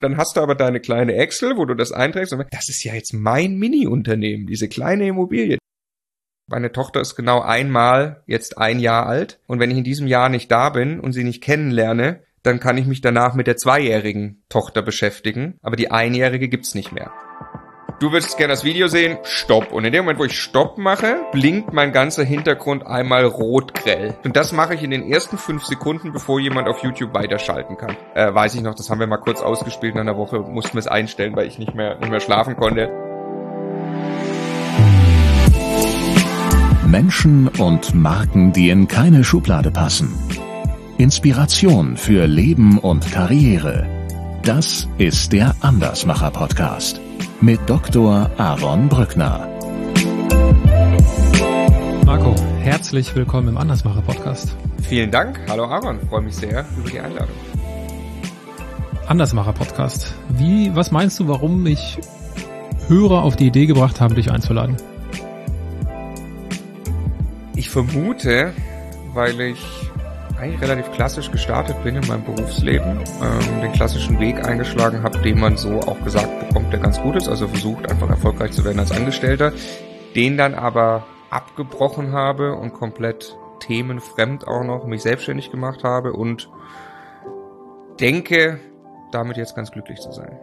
Dann hast du aber deine kleine Excel, wo du das einträgst und das ist ja jetzt mein Mini-Unternehmen, diese kleine Immobilie. Meine Tochter ist genau einmal jetzt 1 Jahr alt und wenn ich in diesem Jahr nicht da bin und sie nicht kennenlerne, dann kann ich mich danach mit der 2-jährigen Tochter beschäftigen, aber die 1-jährige gibt's nicht mehr. Du würdest gerne das Video sehen, Stopp. Und in dem Moment, wo ich Stopp mache, blinkt mein ganzer Hintergrund einmal rot grell. Und das mache ich in den ersten 5 Sekunden, bevor jemand auf YouTube weiterschalten kann. Weiß ich noch, das haben wir mal kurz ausgespielt. In einer Woche mussten wir es einstellen, weil ich nicht mehr schlafen konnte. Menschen und Marken, die in keine Schublade passen. Inspiration für Leben und Karriere. Das ist der Andersmacher-Podcast mit Dr. Aaron Brückner. Marco, herzlich willkommen im Andersmacher-Podcast. Vielen Dank. Hallo Aaron, freue mich sehr über die Einladung. Andersmacher-Podcast. Was meinst du, warum mich Hörer auf die Idee gebracht haben, dich einzuladen? Ich vermute, weil ich eigentlich relativ klassisch gestartet bin in meinem Berufsleben, den klassischen Weg eingeschlagen habe, den man so auch gesagt bekommt, der ganz gut ist, also versucht einfach erfolgreich zu werden als Angestellter, den dann aber abgebrochen habe und komplett themenfremd auch noch mich selbstständig gemacht habe und denke, damit jetzt ganz glücklich zu sein.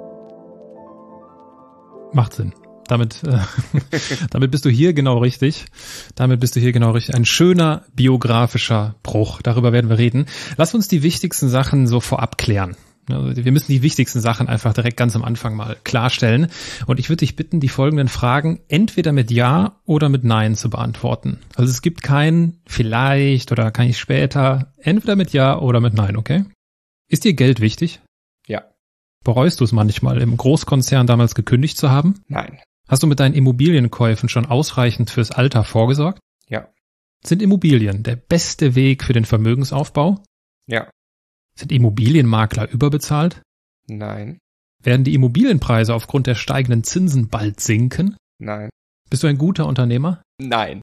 Macht Sinn. Damit bist du hier genau richtig. Ein schöner biografischer Bruch. Darüber werden wir reden. Lass uns die wichtigsten Sachen so vorab klären. Wir müssen die wichtigsten Sachen einfach direkt ganz am Anfang mal klarstellen. Und ich würde dich bitten, die folgenden Fragen entweder mit Ja oder mit Nein zu beantworten. Also es gibt kein vielleicht oder kann ich später. Entweder mit Ja oder mit Nein, okay? Ist dir Geld wichtig? Ja. Bereust du es manchmal, im Großkonzern damals gekündigt zu haben? Nein. Hast du mit deinen Immobilienkäufen schon ausreichend fürs Alter vorgesorgt? Ja. Sind Immobilien der beste Weg für den Vermögensaufbau? Ja. Sind Immobilienmakler überbezahlt? Nein. Werden die Immobilienpreise aufgrund der steigenden Zinsen bald sinken? Nein. Bist du ein guter Unternehmer? Nein.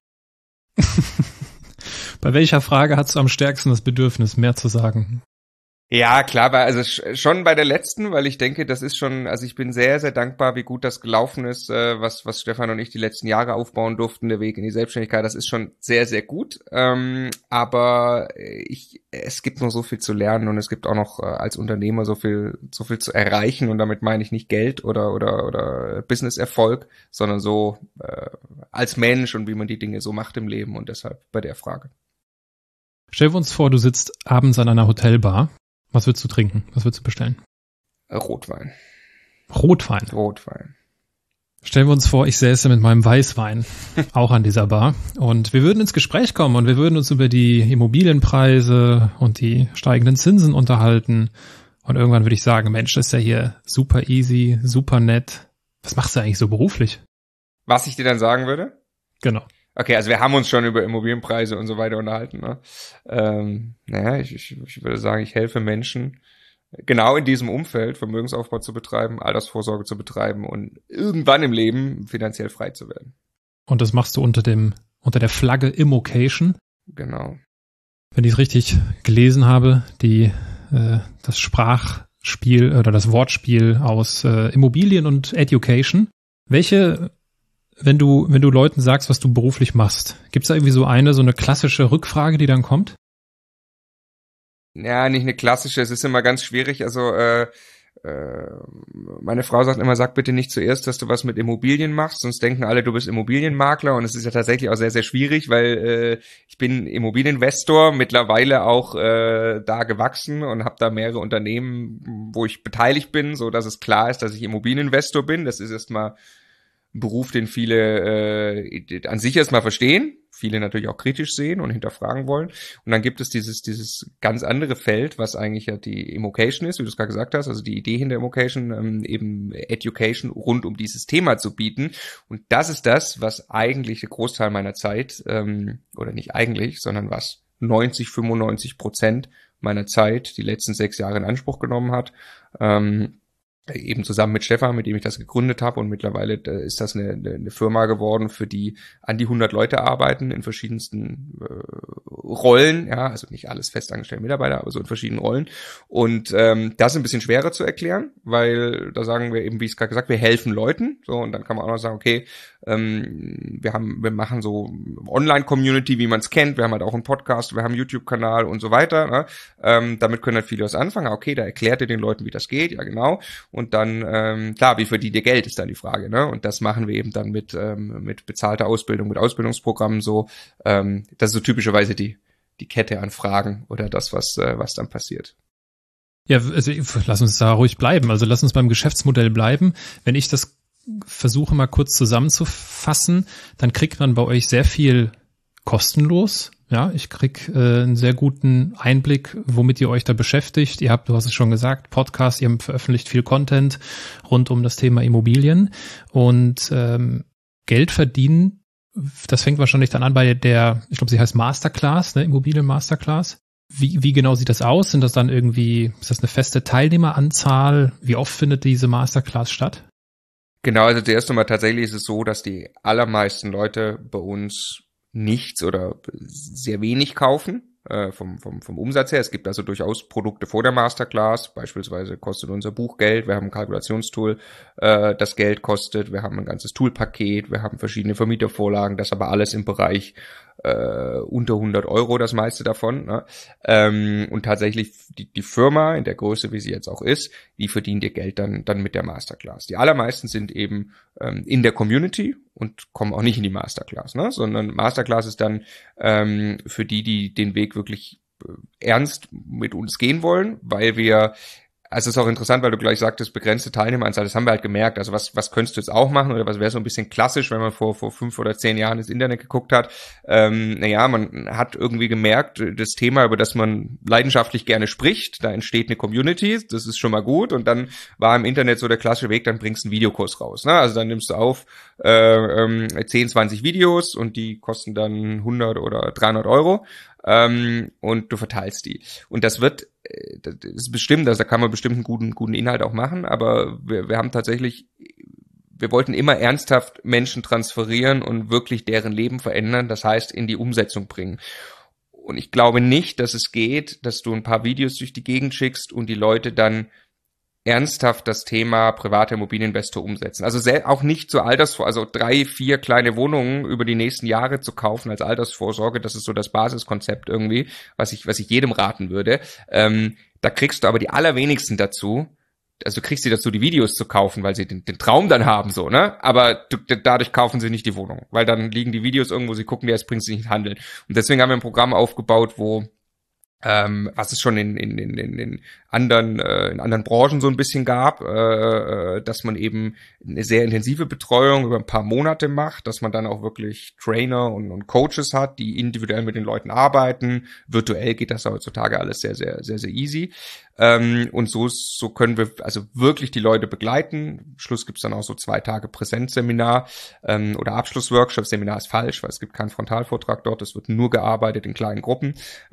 Bei welcher Frage hast du am stärksten das Bedürfnis, mehr zu sagen? Ja, klar, also schon bei der letzten, weil ich denke, das ist schon, also ich bin sehr, sehr dankbar, wie gut das gelaufen ist, was Stefan und ich die letzten Jahre aufbauen durften, der Weg in die Selbstständigkeit, das ist schon sehr, sehr gut, aber es gibt noch so viel zu lernen und es gibt auch noch als Unternehmer so viel zu erreichen und damit meine ich nicht Geld oder Business-Erfolg, sondern so als Mensch und wie man die Dinge so macht im Leben und deshalb bei der Frage. Stell uns vor, du sitzt abends an einer Hotelbar. Was willst du trinken? Was willst du bestellen? Rotwein. Rotwein. Stellen wir uns vor, ich säße mit meinem Weißwein auch an dieser Bar und wir würden ins Gespräch kommen und wir würden uns über die Immobilienpreise und die steigenden Zinsen unterhalten und irgendwann würde ich sagen, Mensch, das ist ja hier super easy, super nett. Was machst du eigentlich so beruflich? Was ich dir dann sagen würde? Genau. Okay, also wir haben uns schon über Immobilienpreise und so weiter unterhalten. Ne? Ich würde sagen, ich helfe Menschen genau in diesem Umfeld Vermögensaufbau zu betreiben, Altersvorsorge zu betreiben und irgendwann im Leben finanziell frei zu werden. Und das machst du unter der Flagge Immocation? Genau. Wenn ich es richtig gelesen habe, das Sprachspiel oder das Wortspiel aus Immobilien und Education. Wenn du Leuten sagst, was du beruflich machst, gibt's da irgendwie so eine klassische Rückfrage, die dann kommt? Ja, nicht eine klassische, es ist immer ganz schwierig, also meine Frau sagt immer, sag bitte nicht zuerst, dass du was mit Immobilien machst, sonst denken alle, du bist Immobilienmakler und es ist ja tatsächlich auch sehr, sehr schwierig, weil ich bin Immobilieninvestor, mittlerweile auch da gewachsen und habe da mehrere Unternehmen, wo ich beteiligt bin, so dass es klar ist, dass ich Immobilieninvestor bin. Das ist erstmal Beruf, den viele an sich erstmal verstehen, viele natürlich auch kritisch sehen und hinterfragen wollen. Und dann gibt es dieses ganz andere Feld, was eigentlich ja die Immocation ist, wie du es gerade gesagt hast, also die Idee hinter Immocation, eben Education rund um dieses Thema zu bieten. Und das ist das, was eigentlich der Großteil meiner Zeit, oder nicht eigentlich, sondern was 95% meiner Zeit die letzten 6 Jahre in Anspruch genommen hat. eben zusammen mit Stefan, mit dem ich das gegründet habe, und mittlerweile ist das eine Firma geworden, für die an die 100 Leute arbeiten in verschiedensten Rollen, ja, also nicht alles festangestellte Mitarbeiter, aber so in verschiedenen Rollen, und das ist ein bisschen schwerer zu erklären, weil da sagen wir eben, wie ich es gerade gesagt, wir helfen Leuten, so, und dann kann man auch noch sagen, okay, wir machen so Online-Community, wie man es kennt, wir haben halt auch einen Podcast, wir haben einen YouTube-Kanal und so weiter, ne? Damit können halt viele was anfangen, okay, da erklärt ihr den Leuten, wie das geht, ja genau. Und dann, klar, wie verdient ihr Geld, ist dann die Frage, ne? Und das machen wir eben dann mit bezahlter Ausbildung, mit Ausbildungsprogrammen so. Das ist so typischerweise die Kette an Fragen oder das, was dann passiert. Ja, also lass uns da ruhig bleiben. Also lass uns beim Geschäftsmodell bleiben. Wenn ich das versuche mal kurz zusammenzufassen, dann kriegt man bei euch sehr viel kostenlos. Ja, ich krieg einen sehr guten Einblick, womit ihr euch da beschäftigt. Du hast es schon gesagt, Podcast, ihr veröffentlicht viel Content rund um das Thema Immobilien, und Geld verdienen, das fängt wahrscheinlich dann an bei der, ich glaube, sie heißt Masterclass, ne, Immobilien Masterclass. Wie genau sieht das aus? Ist das eine feste Teilnehmeranzahl? Wie oft findet diese Masterclass statt? Genau, also zuerst einmal tatsächlich ist es so, dass die allermeisten Leute bei uns nichts oder sehr wenig kaufen, vom Umsatz her. Es gibt also durchaus Produkte vor der Masterclass, beispielsweise kostet unser Buch Geld, wir haben ein Kalkulationstool, das Geld kostet, wir haben ein ganzes Toolpaket, wir haben verschiedene Vermietervorlagen, das aber alles im Bereich unter 100 Euro, das meiste davon, ne? Und tatsächlich die Firma in der Größe, wie sie jetzt auch ist, die verdient ihr Geld dann mit der Masterclass. Die allermeisten sind eben in der Community und kommen auch nicht in die Masterclass, ne? Sondern Masterclass ist dann für die den Weg wirklich ernst mit uns gehen wollen, weil wir, also es ist auch interessant, weil du gleich sagtest, begrenzte Teilnehmeranzahl, das haben wir halt gemerkt. Also was könntest du jetzt auch machen, oder was wäre so ein bisschen klassisch, wenn man vor 5 oder 10 Jahren ins Internet geguckt hat? Man hat irgendwie gemerkt, das Thema, über das man leidenschaftlich gerne spricht, da entsteht eine Community, das ist schon mal gut, und dann war im Internet so der klassische Weg, dann bringst du einen Videokurs raus, ne? Also dann nimmst du auf 10, 20 Videos und die kosten dann 100 oder 300 Euro. Und du verteilst die. Und das ist bestimmt, also da kann man bestimmt einen guten Inhalt auch machen, aber wir haben tatsächlich, wir wollten immer ernsthaft Menschen transferieren und wirklich deren Leben verändern, das heißt in die Umsetzung bringen. Und ich glaube nicht, dass es geht, dass du ein paar Videos durch die Gegend schickst und die Leute dann ernsthaft das Thema privater Immobilieninvestor umsetzen. Also auch nicht zur also 3, 4 kleine Wohnungen über die nächsten Jahre zu kaufen als Altersvorsorge, das ist so das Basiskonzept irgendwie, was ich jedem raten würde. Da kriegst du aber die allerwenigsten dazu, also kriegst du dazu, die Videos zu kaufen, weil sie den Traum dann haben, so, ne? Aber dadurch kaufen sie nicht die Wohnung, weil dann liegen die Videos irgendwo, sie gucken, jetzt bringt sie nicht in Handeln. Und deswegen haben wir ein Programm aufgebaut, wo was es schon in anderen Branchen so ein bisschen gab, dass man eben eine sehr intensive Betreuung über ein paar Monate macht, dass man dann auch wirklich Trainer und Coaches hat, die individuell mit den Leuten arbeiten. Virtuell geht das heutzutage alles sehr, sehr, sehr, sehr easy. Und so können wir also wirklich die Leute begleiten. Am Schluss gibt's dann auch so 2 Tage Präsenzseminar oder Abschlussworkshop. Seminar ist falsch, weil es gibt keinen Frontalvortrag dort. Es wird nur gearbeitet in kleinen Gruppen.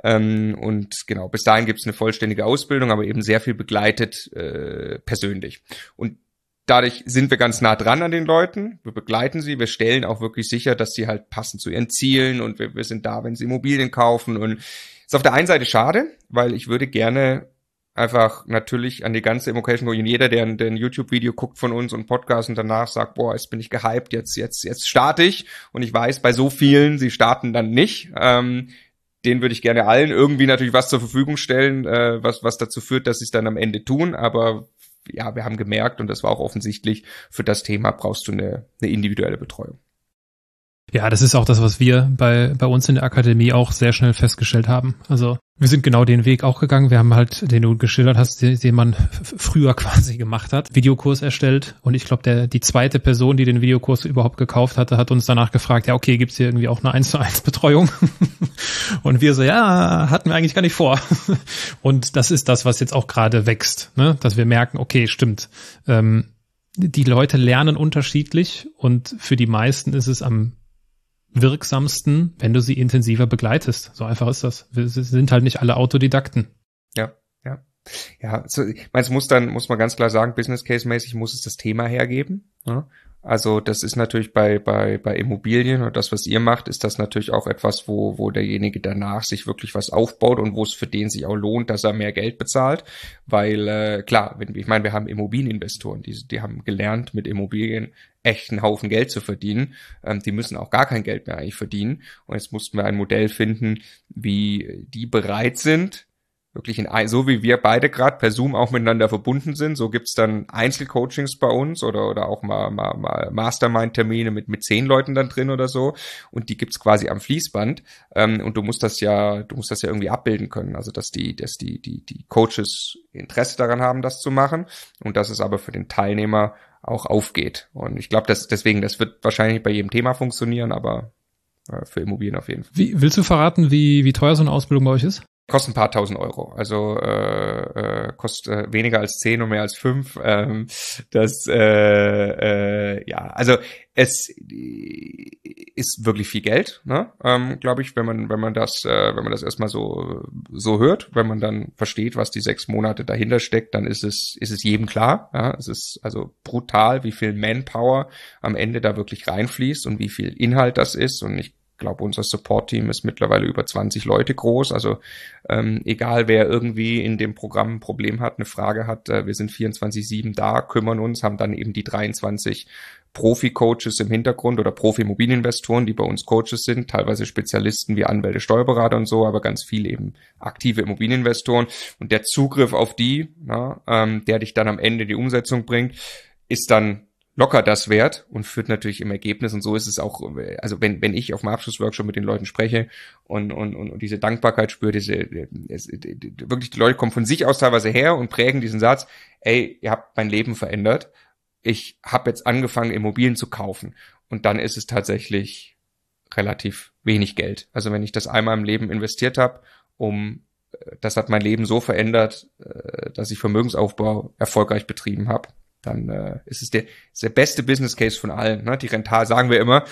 Und genau, bis dahin gibt's eine vollständige Ausbildung, aber eben sehr viel begleitet persönlich. Und dadurch sind wir ganz nah dran an den Leuten. Wir begleiten sie, wir stellen auch wirklich sicher, dass sie halt passen zu ihren Zielen, und wir sind da, wenn sie Immobilien kaufen. Und ist auf der einen Seite schade, weil ich würde gerne einfach natürlich an die ganze Immocation Community, jeder, der ein YouTube-Video guckt von uns und Podcast und danach sagt, boah, jetzt bin ich gehypt, jetzt starte ich, und ich weiß, bei so vielen, sie starten dann nicht, denen würde ich gerne allen irgendwie natürlich was zur Verfügung stellen, was dazu führt, dass sie es dann am Ende tun, aber ja, wir haben gemerkt, und das war auch offensichtlich, für das Thema brauchst du eine individuelle Betreuung. Ja, das ist auch das, was wir bei uns in der Akademie auch sehr schnell festgestellt haben. Also wir sind genau den Weg auch gegangen. Wir haben halt, den du geschildert hast, den man früher quasi gemacht hat, Videokurs erstellt. Und ich glaube, die zweite Person, die den Videokurs überhaupt gekauft hatte, hat uns danach gefragt, ja, okay, gibt's hier irgendwie auch eine 1:1 Betreuung? Und wir so, ja, hatten wir eigentlich gar nicht vor. Und das ist das, was jetzt auch gerade wächst, ne? Dass wir merken, okay, stimmt. Die Leute lernen unterschiedlich, und für die meisten ist es am wirksamsten, wenn du sie intensiver begleitest. So einfach ist das. Wir sind halt nicht alle Autodidakten. Ja. Ja, ich meine, muss man ganz klar sagen, Business Case mäßig muss es das Thema hergeben. Ja? Also das ist natürlich bei Immobilien und das, was ihr macht, ist das natürlich auch etwas, wo derjenige danach sich wirklich was aufbaut und wo es für den sich auch lohnt, dass er mehr Geld bezahlt. Weil klar, ich meine, wir haben Immobilieninvestoren, die haben gelernt, mit Immobilien echt einen Haufen Geld zu verdienen. Die müssen auch gar kein Geld mehr eigentlich verdienen. Und jetzt mussten wir ein Modell finden, wie die bereit sind, wirklich so wie wir beide gerade per Zoom auch miteinander verbunden sind, so gibt's dann Einzelcoachings bei uns oder auch mal Mastermind-Termine mit 10 Leuten dann drin oder so, und die gibt's quasi am Fließband, und du musst das ja irgendwie abbilden können, also dass die Coaches Interesse daran haben, das zu machen, und dass es aber für den Teilnehmer auch aufgeht. Und ich glaube, das wird wahrscheinlich bei jedem Thema funktionieren, aber für Immobilien auf jeden Fall. Willst du verraten, wie teuer so eine Ausbildung bei euch ist? Kostet ein paar tausend Euro, also kostet weniger als 10 und mehr als 5. Also es ist wirklich viel Geld, ne? Glaube ich, wenn man das erstmal so hört, wenn man dann versteht, was die 6 Monate dahinter steckt, dann ist es jedem klar. Ja? Es ist also brutal, wie viel Manpower am Ende da wirklich reinfließt und wie viel Inhalt das ist, und ich glaube, unser Support-Team ist mittlerweile über 20 Leute groß. Also egal, wer irgendwie in dem Programm ein Problem hat, eine Frage hat, wir sind 24/7 da, kümmern uns, haben dann eben die 23 Profi-Coaches im Hintergrund oder Profi-Immobilieninvestoren, die bei uns Coaches sind, teilweise Spezialisten wie Anwälte, Steuerberater und so, aber ganz viel eben aktive Immobilieninvestoren. Und der Zugriff auf die, der dich dann am Ende in die Umsetzung bringt, ist dann locker das wert und führt natürlich im Ergebnis, und so ist es auch, also wenn ich auf dem Abschlussworkshop mit den Leuten spreche und diese Dankbarkeit spüre, wirklich die Leute kommen von sich aus teilweise her und prägen diesen Satz, ey, ihr habt mein Leben verändert, ich habe jetzt angefangen, Immobilien zu kaufen, und dann ist es tatsächlich relativ wenig Geld. Also wenn ich das einmal im Leben investiert habe, das hat mein Leben so verändert, dass ich Vermögensaufbau erfolgreich betrieben habe, dann ist es der beste Business Case von allen. Ne? Die sagen wir immer,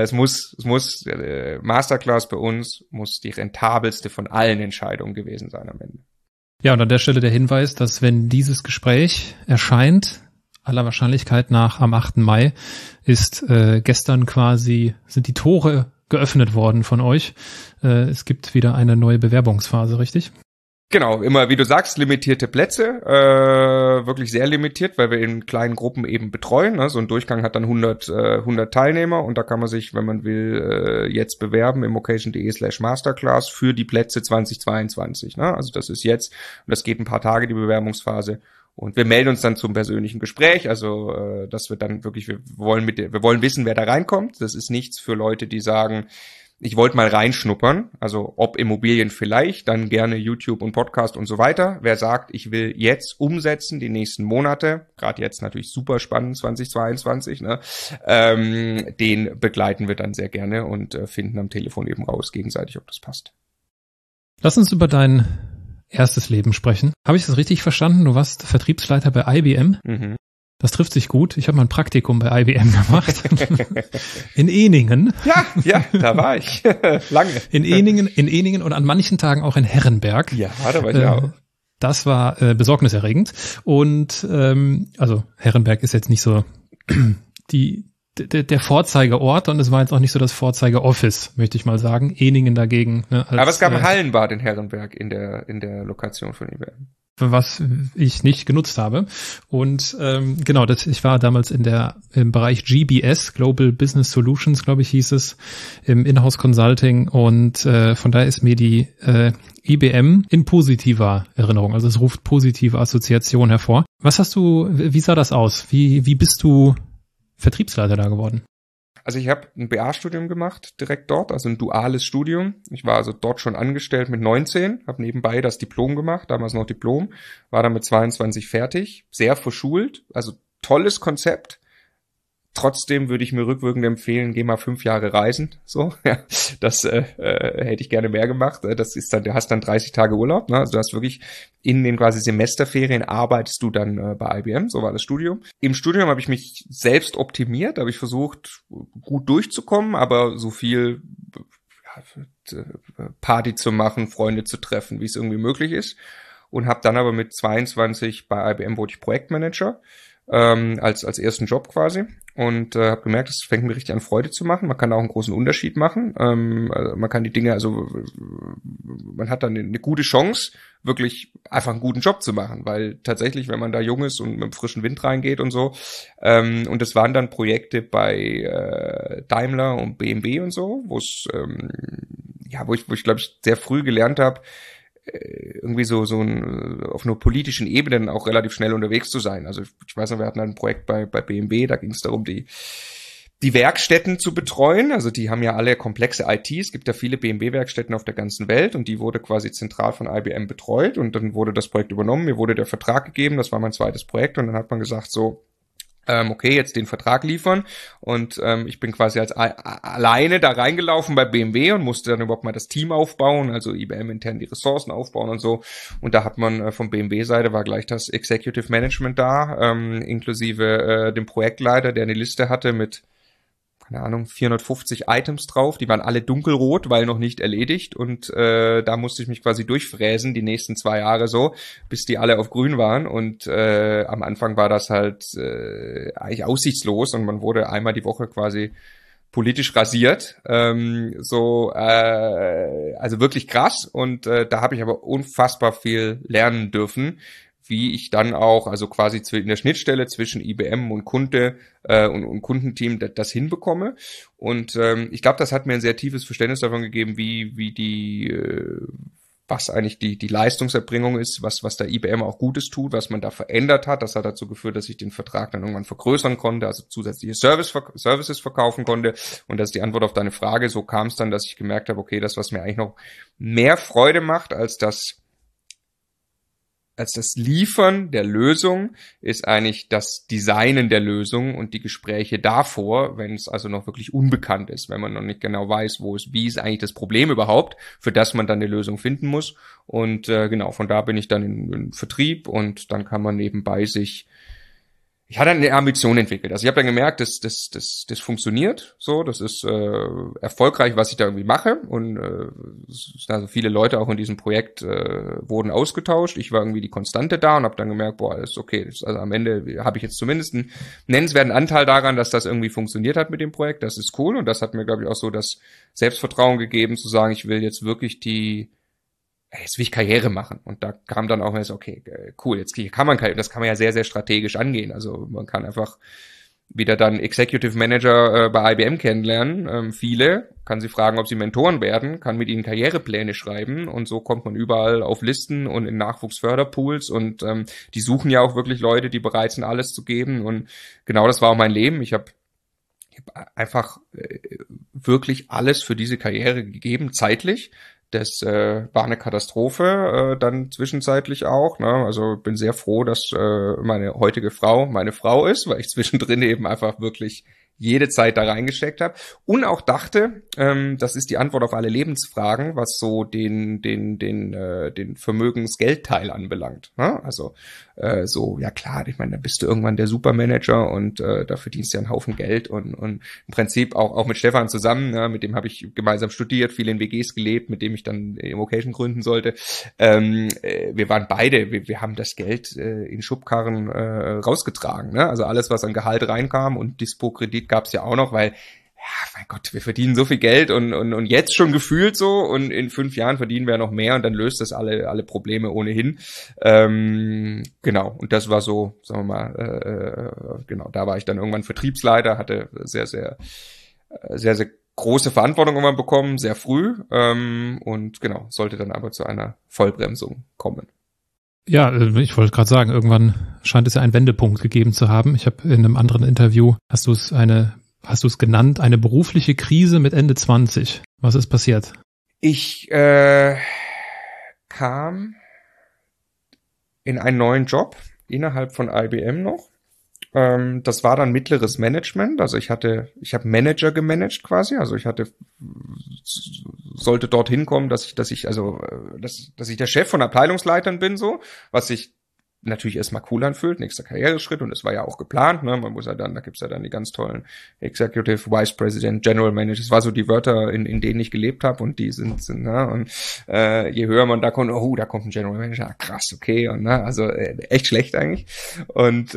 Masterclass bei uns muss die rentabelste von allen Entscheidungen gewesen sein am Ende. Ja, und an der Stelle der Hinweis, dass wenn dieses Gespräch erscheint, aller Wahrscheinlichkeit nach am 8. Mai, gestern quasi sind die Tore geöffnet worden von euch. Es gibt wieder eine neue Bewerbungsphase, richtig? Genau, immer, wie du sagst, limitierte Plätze, wirklich sehr limitiert, weil wir in kleinen Gruppen eben betreuen. Ne? So ein Durchgang hat dann 100 Teilnehmer, und da kann man sich, wenn man will, jetzt bewerben im occasion.de/masterclass für die Plätze 2022. Ne? Also das ist jetzt, und das geht ein paar Tage, die Bewerbungsphase. Und wir melden uns dann zum persönlichen Gespräch, also das wird dann wirklich, wir wollen wissen, wer da reinkommt. Das ist nichts für Leute, die sagen, ich wollte mal reinschnuppern, also ob Immobilien vielleicht, dann gerne YouTube und Podcast und so weiter. Wer sagt, ich will jetzt umsetzen, die nächsten Monate, gerade jetzt natürlich super spannend, 2022, ne? Den begleiten wir dann sehr gerne und finden am Telefon eben raus gegenseitig, ob das passt. Lass uns über dein erstes Leben sprechen. Habe ich das richtig verstanden? Du warst Vertriebsleiter bei IBM? Mhm. Das trifft sich gut. Ich habe mal ein Praktikum bei IBM gemacht. In Ehningen. Ja, da war ich. Lange. In Ehningen und an manchen Tagen auch in Herrenberg. Ja, da war ich auch. Das war besorgniserregend. Und also Herrenberg ist jetzt nicht so der Vorzeigeort, und es war jetzt auch nicht so das Vorzeigeoffice, möchte ich mal sagen. Ehningen dagegen. Ne, aber es gab ein Hallenbad in Herrenberg in der Lokation von IBM. Was ich nicht genutzt habe. Und genau, ich war damals im Bereich GBS, Global Business Solutions, glaube ich, hieß es, im Inhouse Consulting, und von daher ist mir die IBM in positiver Erinnerung, also es ruft positive Assoziation hervor. Wie sah das aus? Wie bist du Vertriebsleiter da geworden? Also ich habe ein BA-Studium gemacht, direkt dort, also ein duales Studium. Ich war also dort schon angestellt mit 19, habe nebenbei das Diplom gemacht, damals noch Diplom, war dann mit 22 fertig, sehr verschult, also tolles Konzept. Trotzdem würde ich mir rückwirkend empfehlen, geh mal 5 Jahre reisen. So, ja, das hätte ich gerne mehr gemacht. Das ist dann, du hast dann 30 Tage Urlaub, ne? Also du hast wirklich in den quasi Semesterferien arbeitest du dann bei IBM, so war das Studium. Im Studium habe ich mich selbst optimiert, habe ich versucht, gut durchzukommen, aber so viel Party zu machen, Freunde zu treffen, wie es irgendwie möglich ist. und habe dann aber mit 22 bei IBM wurde ich Projektmanager, als ersten Job quasi, und habe gemerkt, es fängt mir richtig an, Freude zu machen. Man kann da auch einen großen Unterschied machen. Also man kann die Dinge, also man hat dann eine gute Chance, wirklich einfach einen guten Job zu machen, weil tatsächlich, wenn man da jung ist und mit dem frischen Wind reingeht und so, und es waren dann Projekte bei Daimler und BMW und so, wo ich glaube ich sehr früh gelernt habe, irgendwie so auf einer politischen Ebene auch relativ schnell unterwegs zu sein. Also ich weiß noch, wir hatten ein Projekt bei BMW, da ging es darum, die Werkstätten zu betreuen. Also die haben ja alle komplexe IT. Es gibt ja viele BMW-Werkstätten auf der ganzen Welt und die wurde quasi zentral von IBM betreut und dann wurde das Projekt übernommen. Mir wurde der Vertrag gegeben, das war mein zweites Projekt und dann hat man gesagt so, okay, jetzt den Vertrag liefern und ich bin quasi als alleine da reingelaufen bei BMW und musste dann überhaupt mal das Team aufbauen, also IBM intern die Ressourcen aufbauen und so, und da hat man von BMW-Seite war gleich das Executive Management da, inklusive dem Projektleiter, der eine Liste hatte mit, keine Ahnung, 450 Items drauf, die waren alle dunkelrot, weil noch nicht erledigt und da musste ich mich quasi durchfräsen die nächsten 2 Jahre so, bis die alle auf grün waren und am Anfang war das halt eigentlich aussichtslos und man wurde einmal die Woche quasi politisch rasiert, also wirklich krass und da habe ich aber unfassbar viel lernen dürfen, wie ich dann auch, also quasi in der Schnittstelle zwischen IBM und Kunde und Kundenteam das hinbekomme. Und ich glaube, das hat mir ein sehr tiefes Verständnis davon gegeben, was eigentlich die Leistungserbringung ist, was der IBM auch Gutes tut, was man da verändert hat. Das hat dazu geführt, dass ich den Vertrag dann irgendwann vergrößern konnte, also zusätzliche Services verkaufen konnte. Und das ist die Antwort auf deine Frage. So kam es dann, dass ich gemerkt habe, okay, das, was mir eigentlich noch mehr Freude macht als das Liefern der Lösung, ist eigentlich das Designen der Lösung und die Gespräche davor, wenn es also noch wirklich unbekannt ist, wenn man noch nicht genau weiß, wie ist eigentlich das Problem überhaupt, für das man dann eine Lösung finden muss. Und genau, von da bin ich dann in Vertrieb und dann kann man nebenbei ich hatte eine Ambition entwickelt. Also ich habe dann gemerkt, das funktioniert so, das ist erfolgreich, was ich da irgendwie mache. Und also viele Leute auch in diesem Projekt wurden ausgetauscht. Ich war irgendwie die Konstante da und habe dann gemerkt, boah, das ist okay. Also am Ende habe ich jetzt zumindest einen nennenswerten Anteil daran, dass das irgendwie funktioniert hat mit dem Projekt. Das ist cool und das hat mir, glaube ich, auch so das Selbstvertrauen gegeben, zu sagen, ich will jetzt wirklich jetzt will ich Karriere machen. Und da kam dann auch mal so, okay, cool, jetzt kann man Karriere, das kann man ja sehr, sehr strategisch angehen. Also man kann einfach wieder dann Executive Manager bei IBM kennenlernen. Viele, kann sie fragen, ob sie Mentoren werden, kann mit ihnen Karrierepläne schreiben und so kommt man überall auf Listen und in Nachwuchsförderpools und die suchen ja auch wirklich Leute, die bereit sind, alles zu geben. Und genau das war auch mein Leben. Ich habe einfach wirklich alles für diese Karriere gegeben, zeitlich. Das war eine Katastrophe, dann zwischenzeitlich auch. Ne? Also bin sehr froh, dass meine heutige Frau meine Frau ist, weil ich zwischendrin eben einfach wirklich jede Zeit da reingesteckt habe und auch dachte, das ist die Antwort auf alle Lebensfragen, was so den Vermögensgeldteil anbelangt. Ne? Also ja klar, ich meine, da bist du irgendwann der Supermanager und da verdienst du ja einen Haufen Geld und im Prinzip auch mit Stefan zusammen, ne? Mit dem habe ich gemeinsam studiert, viel in WGs gelebt, mit dem ich dann Immocation gründen sollte. Wir waren beide, wir haben das Geld in Schubkarren rausgetragen. Ne? Also alles, was an Gehalt reinkam und Dispo-Kredit gab's ja auch noch, weil ja, mein Gott, wir verdienen so viel Geld und jetzt schon gefühlt so und in 5 Jahren verdienen wir noch mehr und dann löst das alle Probleme ohnehin. Genau, und das war so, sagen wir mal, genau, da war ich dann irgendwann Vertriebsleiter, hatte sehr, sehr große Verantwortung irgendwann bekommen, sehr früh und genau, sollte dann aber zu einer Vollbremsung kommen. Ja, ich wollte gerade sagen, irgendwann scheint es ja einen Wendepunkt gegeben zu haben. Ich habe in einem anderen Interview, hast du es genannt, eine berufliche Krise mit Ende 20. Was ist passiert? Ich kam in einen neuen Job innerhalb von IBM noch. Das war dann mittleres Management. Also ich habe Manager gemanagt quasi. Also ich sollte dorthin kommen, dass ich der Chef von Abteilungsleitern bin, so, was ich natürlich erstmal cool anfühlt, nächster Karriereschritt, und das war ja auch geplant, ne? Man muss ja dann, da gibt's ja dann die ganz tollen Executive Vice President, General Manager, das war so die Wörter, in denen ich gelebt habe, und die sind ne? Und je höher man da kommt, da kommt ein General Manager, krass, okay, und ne? Also echt schlecht eigentlich. Und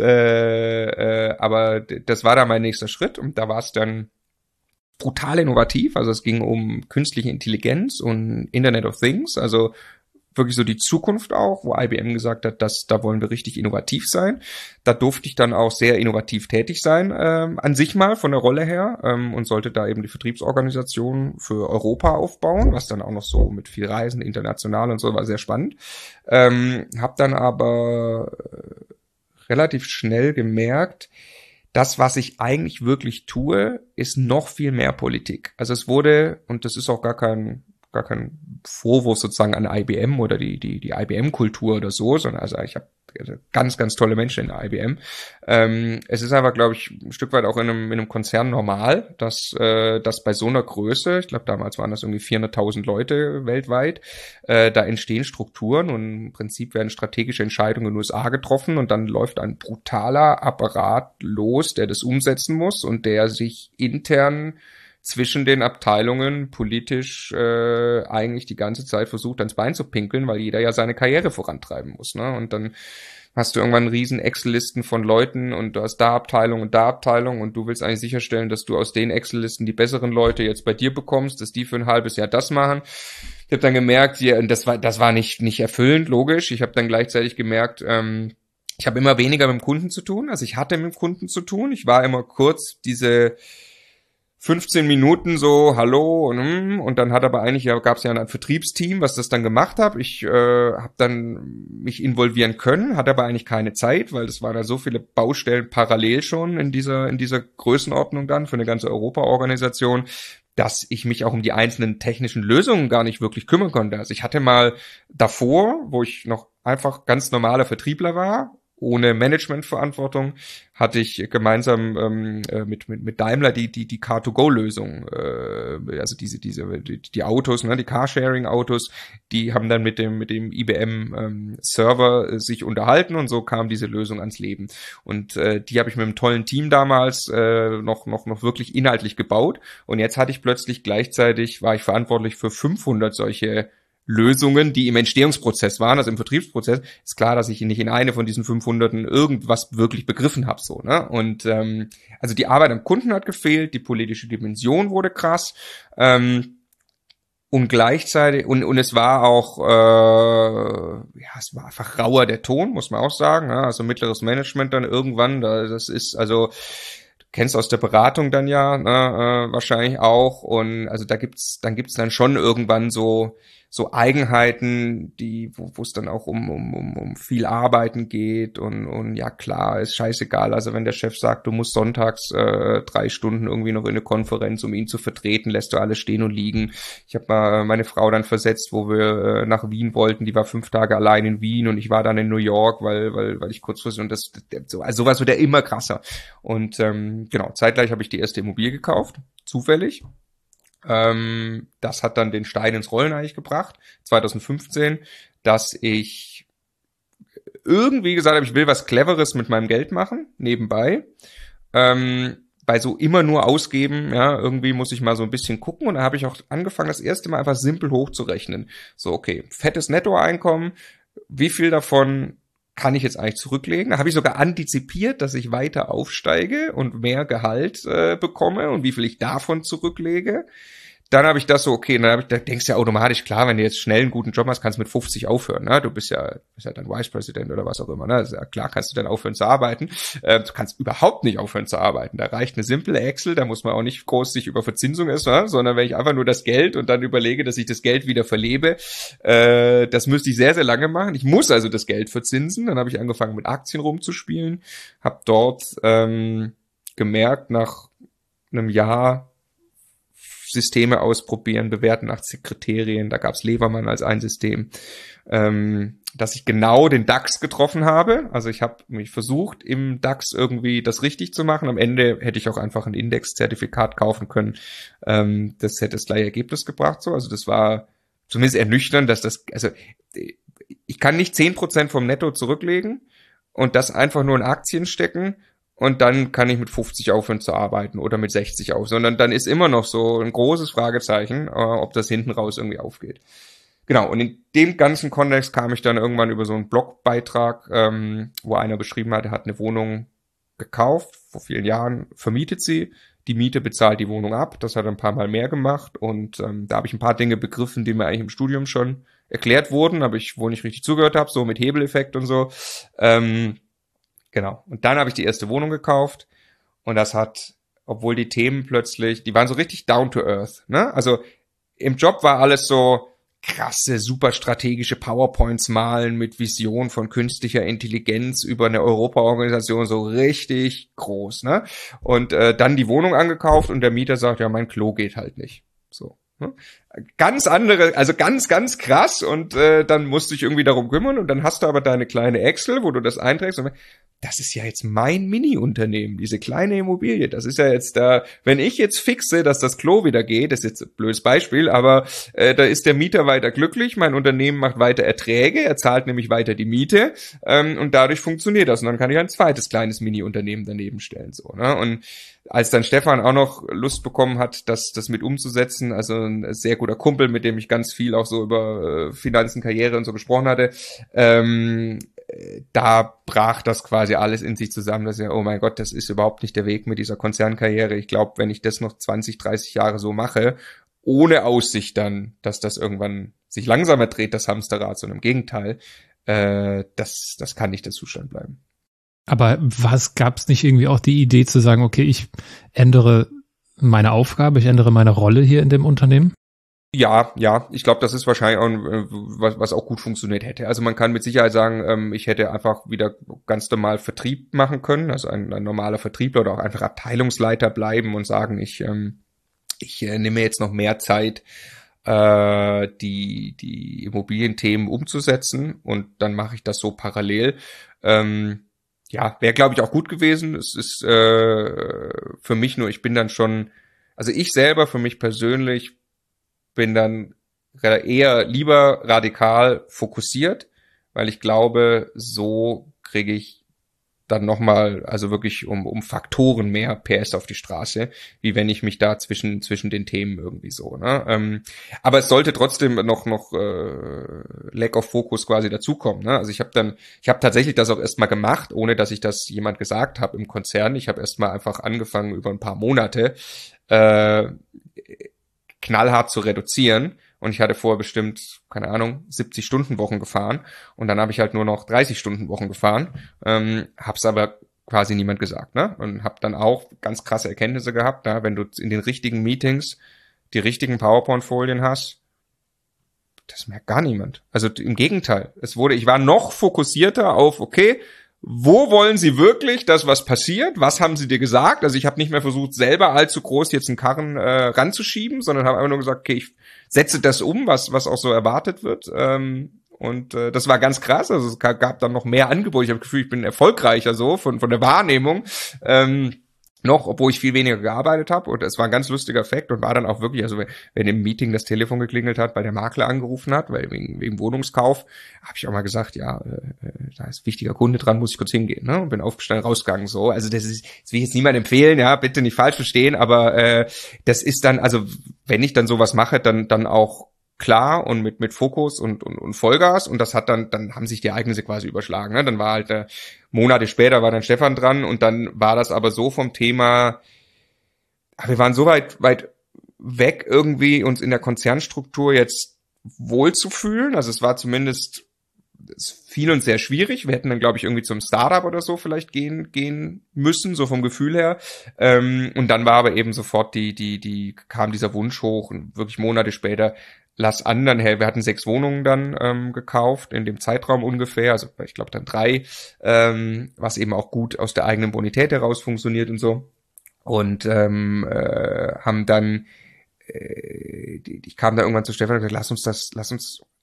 aber das war dann mein nächster Schritt, und da war es dann brutal innovativ, also es ging um künstliche Intelligenz und Internet of Things, also wirklich so die Zukunft auch, wo IBM gesagt hat, da wollen wir richtig innovativ sein. Da durfte ich dann auch sehr innovativ tätig sein, an sich mal von der Rolle her, und sollte da eben die Vertriebsorganisation für Europa aufbauen, was dann auch noch so mit viel Reisen, international und so, war sehr spannend. Hab dann aber relativ schnell gemerkt, das, was ich eigentlich wirklich tue, ist noch viel mehr Politik. Also es wurde, und das ist auch gar kein Vorwurf sozusagen an IBM oder die IBM-Kultur oder so, sondern also ich habe ganz, ganz tolle Menschen in der IBM. Es ist aber, glaube ich, ein Stück weit auch in einem Konzern normal, dass bei so einer Größe, ich glaube damals waren das irgendwie 400.000 Leute weltweit, da entstehen Strukturen, und im Prinzip werden strategische Entscheidungen in den USA getroffen, und dann läuft ein brutaler Apparat los, der das umsetzen muss und der sich intern zwischen den Abteilungen politisch eigentlich die ganze Zeit versucht, ans Bein zu pinkeln, weil jeder ja seine Karriere vorantreiben muss, ne? Und dann hast du irgendwann riesen Excel-Listen von Leuten, und du hast da Abteilung und da Abteilung, und du willst eigentlich sicherstellen, dass du aus den Excel-Listen die besseren Leute jetzt bei dir bekommst, dass die für ein halbes Jahr das machen. Ich habe dann gemerkt, das war nicht erfüllend, logisch. Ich habe dann gleichzeitig gemerkt, ich habe immer weniger mit dem Kunden zu tun. Also ich hatte mit dem Kunden zu tun. Ich war immer kurz diese 15 Minuten so, hallo, und dann gab es ja ein Vertriebsteam, was das dann gemacht hat. Ich habe dann mich involvieren können, hatte aber eigentlich keine Zeit, weil das waren da so viele Baustellen parallel schon in dieser Größenordnung dann für eine ganze Europa-Organisation, dass ich mich auch um die einzelnen technischen Lösungen gar nicht wirklich kümmern konnte. Also ich hatte mal davor, wo ich noch einfach ganz normaler Vertriebler war, ohne Managementverantwortung, hatte ich gemeinsam mit Daimler die Car2Go-Lösung, also die Autos, ne, die Carsharing-Autos, die haben dann mit dem IBM Server sich unterhalten, und so kam diese Lösung ans Leben. Und die habe ich mit einem tollen Team damals noch wirklich inhaltlich gebaut. Und jetzt war ich verantwortlich für 500 solche Lösungen, die im Entstehungsprozess waren, also im Vertriebsprozess. Ist klar, dass ich nicht in eine von diesen 500 irgendwas wirklich begriffen habe, so, ne? Und also die Arbeit am Kunden hat gefehlt, die politische Dimension wurde krass, und gleichzeitig und es war auch es war einfach rauer der Ton, muss man auch sagen, ne? Also mittleres Management dann irgendwann, das ist also, kennst aus der Beratung dann ja, ne, wahrscheinlich auch, und also da gibt's dann schon irgendwann so Eigenheiten, wo es dann auch um viel Arbeiten geht, und ja klar, ist scheißegal, also wenn der Chef sagt, du musst sonntags 3 Stunden irgendwie noch in eine Konferenz, um ihn zu vertreten, lässt du alles stehen und liegen. Ich habe mal meine Frau dann versetzt, wo wir nach Wien wollten, die war 5 Tage allein in Wien, und ich war dann in New York, weil ich kurzfristig, und also sowas wird ja immer krasser. Und genau, zeitgleich habe ich die erste Immobilie gekauft, zufällig. Das hat dann den Stein ins Rollen eigentlich gebracht, 2015, dass ich irgendwie gesagt habe, ich will was Cleveres mit meinem Geld machen, nebenbei. Bei so immer nur ausgeben, ja, irgendwie muss ich mal so ein bisschen gucken, und da habe ich auch angefangen, das erste Mal einfach simpel hochzurechnen. So, okay, fettes Nettoeinkommen, wie viel davon kann ich jetzt eigentlich zurücklegen? Da habe ich sogar antizipiert, dass ich weiter aufsteige und mehr Gehalt bekomme, und wie viel ich davon zurücklege. Dann habe ich das so, okay, da denkst du ja automatisch, klar, wenn du jetzt schnell einen guten Job hast, kannst du mit 50 aufhören, ne? Du bist ja dann Vice President oder was auch immer, ne? Also, klar kannst du dann aufhören zu arbeiten. Du kannst überhaupt nicht aufhören zu arbeiten. Da reicht eine simple Excel, da muss man auch nicht groß sich über Verzinsung essen, ne? Sondern wenn ich einfach nur das Geld und dann überlege, dass ich das Geld wieder verlebe, das müsste ich sehr, sehr lange machen. Ich muss also das Geld verzinsen. Dann habe ich angefangen, mit Aktien rumzuspielen, habe dort gemerkt, nach einem Jahr Systeme ausprobieren, bewerten nach Kriterien, da gab's Levermann als ein System, dass ich genau den DAX getroffen habe. Also ich habe mich versucht, im DAX irgendwie das richtig zu machen. Am Ende hätte ich auch einfach ein Indexzertifikat kaufen können. Das hätte das gleiche Ergebnis gebracht. So. Also das war zumindest ernüchternd, dass ich kann nicht 10% vom Netto zurücklegen und das einfach nur in Aktien stecken und dann kann ich mit 50 aufhören zu arbeiten oder mit 60 auf, sondern dann ist immer noch so ein großes Fragezeichen, ob das hinten raus irgendwie aufgeht. Genau, und in dem ganzen Kontext kam ich dann irgendwann über so einen Blogbeitrag, wo einer beschrieben hat, er hat eine Wohnung gekauft, vor vielen Jahren, vermietet sie, die Miete bezahlt die Wohnung ab, das hat er ein paar Mal mehr gemacht und da habe ich ein paar Dinge begriffen, die mir eigentlich im Studium schon erklärt wurden, aber ich wohl nicht richtig zugehört habe, so mit Hebeleffekt und so. Genau, und dann habe ich die erste Wohnung gekauft und das hat, obwohl die Themen plötzlich, die waren so richtig down to earth, ne? Also im Job war alles so krasse, super strategische PowerPoints malen mit Vision von künstlicher Intelligenz über eine Europaorganisation, so richtig groß, ne? Und dann die Wohnung angekauft und der Mieter sagt, ja, mein Klo geht halt nicht. So. Ne? Ganz andere, also ganz, ganz krass und dann musst du dich irgendwie darum kümmern und dann hast du aber deine kleine Excel, wo du das einträgst und das ist ja jetzt mein Mini-Unternehmen, diese kleine Immobilie. Das ist ja jetzt da, wenn ich jetzt fixe, dass das Klo wieder geht, das ist jetzt ein blödes Beispiel, aber da ist der Mieter weiter glücklich, mein Unternehmen macht weiter Erträge, er zahlt nämlich weiter die Miete und dadurch funktioniert das. Und dann kann ich ein zweites kleines Mini-Unternehmen daneben stellen. So, ne? Und als dann Stefan auch noch Lust bekommen hat, das mit umzusetzen, also ein sehr guter Kumpel, mit dem ich ganz viel auch so über Finanzen, Karriere und so gesprochen hatte, da brach das quasi alles in sich zusammen, dass ja, oh mein Gott, das ist überhaupt nicht der Weg mit dieser Konzernkarriere. Ich glaube, wenn ich das noch 20, 30 Jahre so mache, ohne Aussicht dann, dass das irgendwann sich langsamer dreht, das Hamsterrad, sondern im Gegenteil, das kann nicht der Zustand bleiben. Aber gab's nicht irgendwie auch die Idee zu sagen, okay, ich ändere meine Aufgabe, ich ändere meine Rolle hier in dem Unternehmen? Ja, ich glaube, das ist wahrscheinlich auch was auch gut funktioniert hätte. Also man kann mit Sicherheit sagen, ich hätte einfach wieder ganz normal Vertrieb machen können, also ein normaler Vertriebler oder auch einfach Abteilungsleiter bleiben und sagen, ich nehme jetzt noch mehr Zeit, die Immobilienthemen umzusetzen und dann mache ich das so parallel. Ja, wäre, glaube ich, auch gut gewesen. Es ist für mich nur, ich bin dann schon, also ich selber für mich persönlich bin dann eher lieber radikal fokussiert, weil ich glaube, so kriege ich dann nochmal, also wirklich um Faktoren mehr PS auf die Straße, wie wenn ich mich da zwischen den Themen irgendwie so, ne? Aber es sollte trotzdem noch Lack of Focus quasi dazukommen, ne? Also ich habe tatsächlich das auch erstmal gemacht, ohne dass ich das jemand gesagt habe im Konzern. Ich habe erstmal einfach angefangen, über ein paar Monate knallhart zu reduzieren und ich hatte vorher bestimmt, keine Ahnung, 70-Stunden-Wochen gefahren und dann habe ich halt nur noch 30-Stunden-Wochen gefahren, hab's aber quasi niemand gesagt, ne? Und hab dann auch ganz krasse Erkenntnisse gehabt, ne? Wenn du in den richtigen Meetings die richtigen PowerPoint-Folien hast, das merkt gar niemand. Also im Gegenteil, ich war noch fokussierter auf, okay, wo wollen Sie wirklich, dass was passiert? Was haben Sie dir gesagt? Also ich habe nicht mehr versucht, selber allzu groß jetzt einen Karren ranzuschieben, sondern habe einfach nur gesagt, okay, ich setze das um, was auch so erwartet wird. Und das war ganz krass. Also es gab dann noch mehr Angebote. Ich habe das Gefühl, ich bin erfolgreicher so von der Wahrnehmung. Noch, obwohl ich viel weniger gearbeitet habe und es war ein ganz lustiger Effekt und war dann auch wirklich, also wenn im Meeting das Telefon geklingelt hat, weil der Makler angerufen hat, weil wegen Wohnungskauf, habe ich auch mal gesagt, ja, da ist ein wichtiger Kunde dran, muss ich kurz hingehen, ne? Und bin aufgestanden, rausgegangen, so. Also das will ich jetzt niemandem empfehlen, ja, bitte nicht falsch verstehen, aber das ist dann, also wenn ich dann sowas mache, dann auch klar und mit Fokus und Vollgas und das hat dann haben sich die Ereignisse quasi überschlagen, ne? Dann war halt Monate später war dann Stefan dran und dann war das aber so vom Thema, wir waren so weit weg irgendwie uns in der Konzernstruktur jetzt wohlzufühlen, also es war zumindest viel und sehr schwierig. Wir hätten dann, glaube ich, irgendwie zum Startup oder so vielleicht gehen müssen, so vom Gefühl her. Und dann war aber eben sofort kam dieser Wunsch hoch und wirklich Monate später lass anderen her. Wir hatten 6 Wohnungen dann gekauft, in dem Zeitraum ungefähr, also ich glaube dann 3, was eben auch gut aus der eigenen Bonität heraus funktioniert und so. Und haben dann ich kam da irgendwann zu Stefan und gesagt, lass uns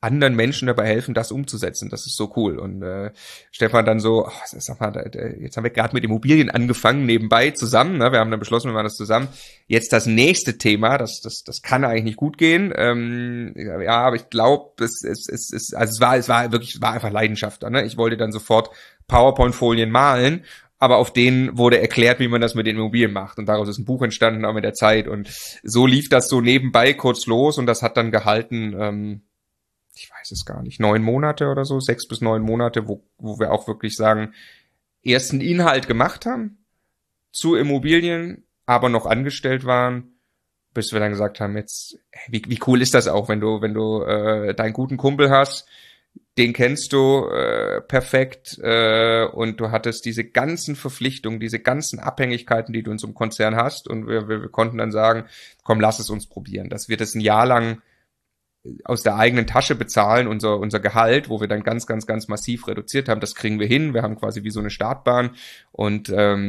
anderen Menschen dabei helfen, das umzusetzen. Das ist so cool. Und Stefan dann so, sag mal, jetzt haben wir gerade mit Immobilien angefangen, nebenbei zusammen. Ne? Wir haben dann beschlossen, wir machen das zusammen. Jetzt das nächste Thema, das kann eigentlich nicht gut gehen. Ja, aber ich glaube, es war einfach Leidenschaft. Ne? Ich wollte dann sofort PowerPoint-Folien malen, aber auf denen wurde erklärt, wie man das mit den Immobilien macht. Und daraus ist ein Buch entstanden, auch mit der Zeit. Und so lief das so nebenbei kurz los und das hat dann gehalten, ich weiß es gar nicht, 9 Monate oder so, 6 bis 9 Monate, wo wir auch wirklich sagen, ersten Inhalt gemacht haben zu Immobilien, aber noch angestellt waren, bis wir dann gesagt haben, jetzt, wie cool ist das auch, wenn du deinen guten Kumpel hast, den kennst du perfekt und du hattest diese ganzen Verpflichtungen, diese ganzen Abhängigkeiten, die du in so einem Konzern hast und wir konnten dann sagen, komm, lass es uns probieren, dass wir das ein Jahr lang aus der eigenen Tasche bezahlen, unser Gehalt, wo wir dann ganz, ganz, ganz massiv reduziert haben, das kriegen wir hin. Wir haben quasi wie so eine Startbahn und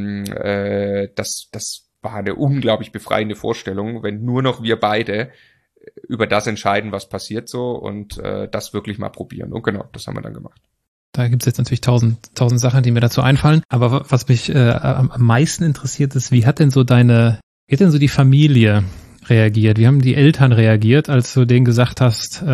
das war eine unglaublich befreiende Vorstellung, wenn nur noch wir beide über das entscheiden, was passiert so und das wirklich mal probieren. Und genau, das haben wir dann gemacht. Da gibt's jetzt natürlich tausend Sachen, die mir dazu einfallen. Aber was mich am meisten interessiert ist, wie hat denn so die Familie reagiert? Wie haben die Eltern reagiert, als du denen gesagt hast,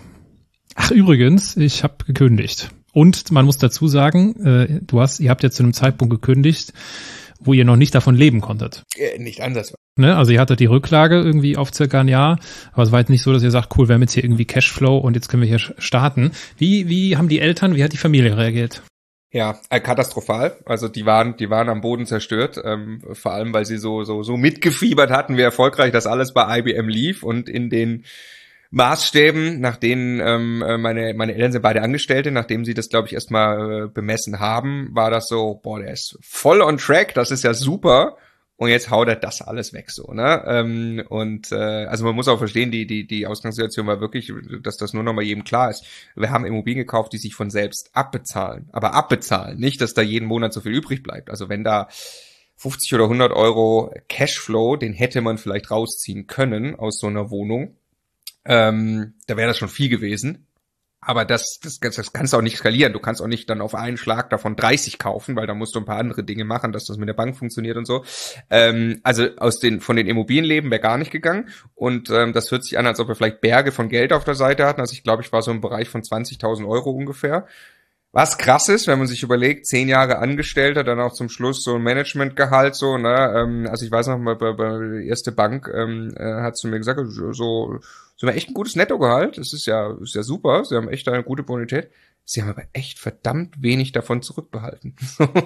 ach übrigens, ich habe gekündigt. Und man muss dazu sagen, ihr habt ja zu einem Zeitpunkt gekündigt, wo ihr noch nicht davon leben konntet. Nicht anders. Ne? Also ihr hattet die Rücklage irgendwie auf circa ein Jahr, aber es war jetzt nicht so, dass ihr sagt, cool, wir haben jetzt hier irgendwie Cashflow und jetzt können wir hier starten. Wie haben die Eltern, wie hat die Familie reagiert? Ja, katastrophal. Also die waren am Boden zerstört, vor allem weil sie so mitgefiebert hatten, wie erfolgreich das alles bei IBM lief und in den Maßstäben, nach denen meine Eltern sind beide Angestellte, nachdem sie das, glaube ich, erstmal bemessen haben, war das so, boah, der ist voll on track, das ist ja super. Und jetzt haut er das alles weg, so, ne? Also man muss auch verstehen, die Ausgangssituation war wirklich, dass das nur noch mal jedem klar ist. Wir haben Immobilien gekauft, die sich von selbst abbezahlen. Aber abbezahlen, nicht, dass da jeden Monat so viel übrig bleibt. Also wenn da 50 oder 100 Euro Cashflow, den hätte man vielleicht rausziehen können aus so einer Wohnung, da wäre das schon viel gewesen. Aber das kannst du auch nicht skalieren. Du kannst auch nicht dann auf einen Schlag davon 30 kaufen, weil da musst du ein paar andere Dinge machen, dass das mit der Bank funktioniert und so. Also von den Immobilienleben wäre gar nicht gegangen. Und das hört sich an, als ob wir vielleicht Berge von Geld auf der Seite hatten. Also ich glaube, ich war so im Bereich von 20.000 Euro ungefähr. Was krass ist, wenn man sich überlegt, 10 Jahre Angestellter, dann auch zum Schluss so ein Managementgehalt, so, ne, also ich weiß noch mal, bei der erste Bank hat zu mir gesagt, so echt ein gutes Nettogehalt, das ist ja super, sie haben echt eine gute Bonität, sie haben aber echt verdammt wenig davon zurückbehalten.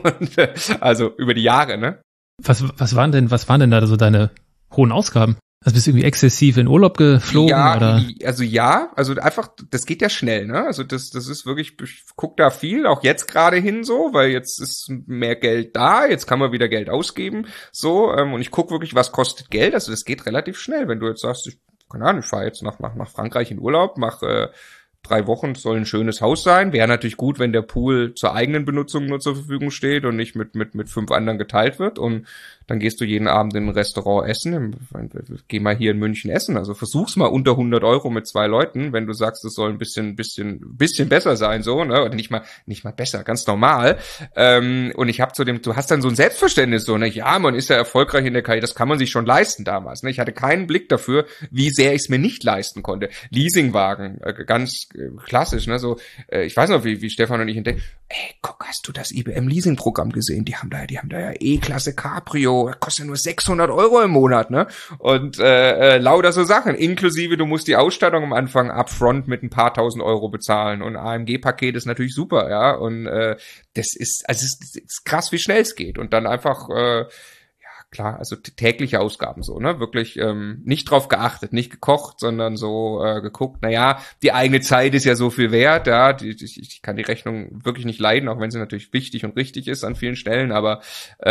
Also über die Jahre, ne? Was waren denn da so deine hohen Ausgaben? Also bist du irgendwie exzessiv in Urlaub geflogen? Ja, oder? Also einfach, das geht ja schnell, ne? Also das ist wirklich, ich guck da viel, auch jetzt gerade hin so, weil jetzt ist mehr Geld da, jetzt kann man wieder Geld ausgeben, so, und ich guck wirklich, was kostet Geld, also das geht relativ schnell, wenn du jetzt sagst, keine Ahnung, ich fahre jetzt nach Frankreich in Urlaub, mache 3 Wochen, soll ein schönes Haus sein. Wäre natürlich gut, wenn der Pool zur eigenen Benutzung nur zur Verfügung steht und nicht mit 5 anderen geteilt wird. Und dann gehst du jeden Abend in ein Restaurant essen. Geh mal hier in München essen. Also versuch's mal unter 100 Euro mit 2 Leuten, wenn du sagst, es soll ein bisschen besser sein, so, ne? Oder nicht mal besser, ganz normal. Und ich habe du hast dann so ein Selbstverständnis, so, ne? Ja, man ist ja erfolgreich in der Karriere, das kann man sich schon leisten damals, ne? Ich hatte keinen Blick dafür, wie sehr ich es mir nicht leisten konnte. Leasingwagen, ganz klassisch, ne? So, ich weiß noch, wie Stefan und ich entdecken, ey, guck, hast du das IBM Leasing-Programm gesehen? Die haben da ja E-Klasse Cabrio, kostet ja nur 600 Euro im Monat, ne? Und lauter so Sachen, inklusive du musst die Ausstattung am Anfang upfront mit ein paar tausend Euro bezahlen und AMG-Paket ist natürlich super, ja, und es ist krass, wie schnell es geht und dann einfach klar, also tägliche Ausgaben so, ne? Wirklich nicht drauf geachtet, nicht gekocht, sondern so geguckt, naja, die eigene Zeit ist ja so viel wert, ja, ich kann die Rechnung wirklich nicht leiden, auch wenn sie natürlich wichtig und richtig ist an vielen Stellen, aber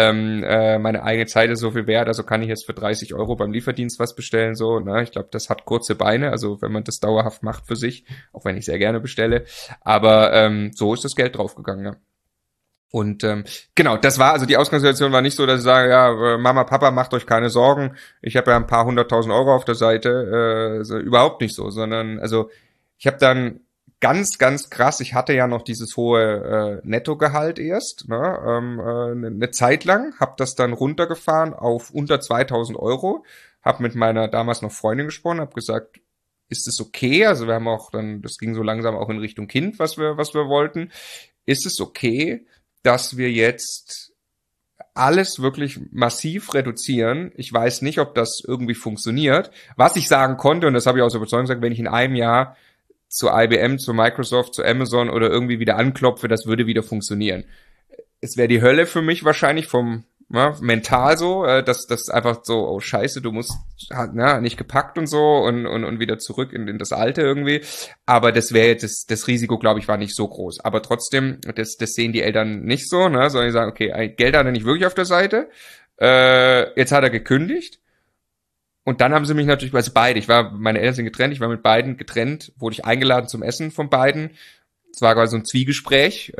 meine eigene Zeit ist so viel wert, also kann ich jetzt für 30 Euro beim Lieferdienst was bestellen, so, ne? Ich glaube, das hat kurze Beine, also wenn man das dauerhaft macht für sich, auch wenn ich sehr gerne bestelle, aber so ist das Geld draufgegangen, ja. Und genau, das war, also die Ausgangssituation war nicht so, dass ich sage, ja, Mama, Papa, macht euch keine Sorgen, ich habe ja ein paar 100.000 Euro auf der Seite, überhaupt nicht so, sondern, also ich habe dann ganz, ganz krass. Ich hatte ja noch dieses hohe Nettogehalt erst, ne, eine Zeit lang, habe das dann runtergefahren auf unter 2.000 Euro, habe mit meiner damals noch Freundin gesprochen, habe gesagt, ist es okay? Also wir haben auch dann, das ging so langsam auch in Richtung Kind, was wir wollten. Ist es okay, dass wir jetzt alles wirklich massiv reduzieren? Ich weiß nicht, ob das irgendwie funktioniert. Was ich sagen konnte, und das habe ich aus Überzeugung gesagt, wenn ich in einem Jahr zu IBM, zu Microsoft, zu Amazon oder irgendwie wieder anklopfe, das würde wieder funktionieren. Es wäre die Hölle für mich wahrscheinlich vom mental so, dass einfach so, oh Scheiße, du musst nicht gepackt und so und wieder zurück in das Alte irgendwie. Aber das wäre jetzt, das Risiko, glaube ich, war nicht so groß. Aber trotzdem, das sehen die Eltern nicht so, ne, sondern die sagen, okay, Geld hat er nicht wirklich auf der Seite. Jetzt hat er gekündigt. Und dann haben sie mich natürlich, also beide, meine Eltern sind getrennt, ich war mit beiden getrennt, wurde ich eingeladen zum Essen von beiden. Es war quasi so ein Zwiegespräch,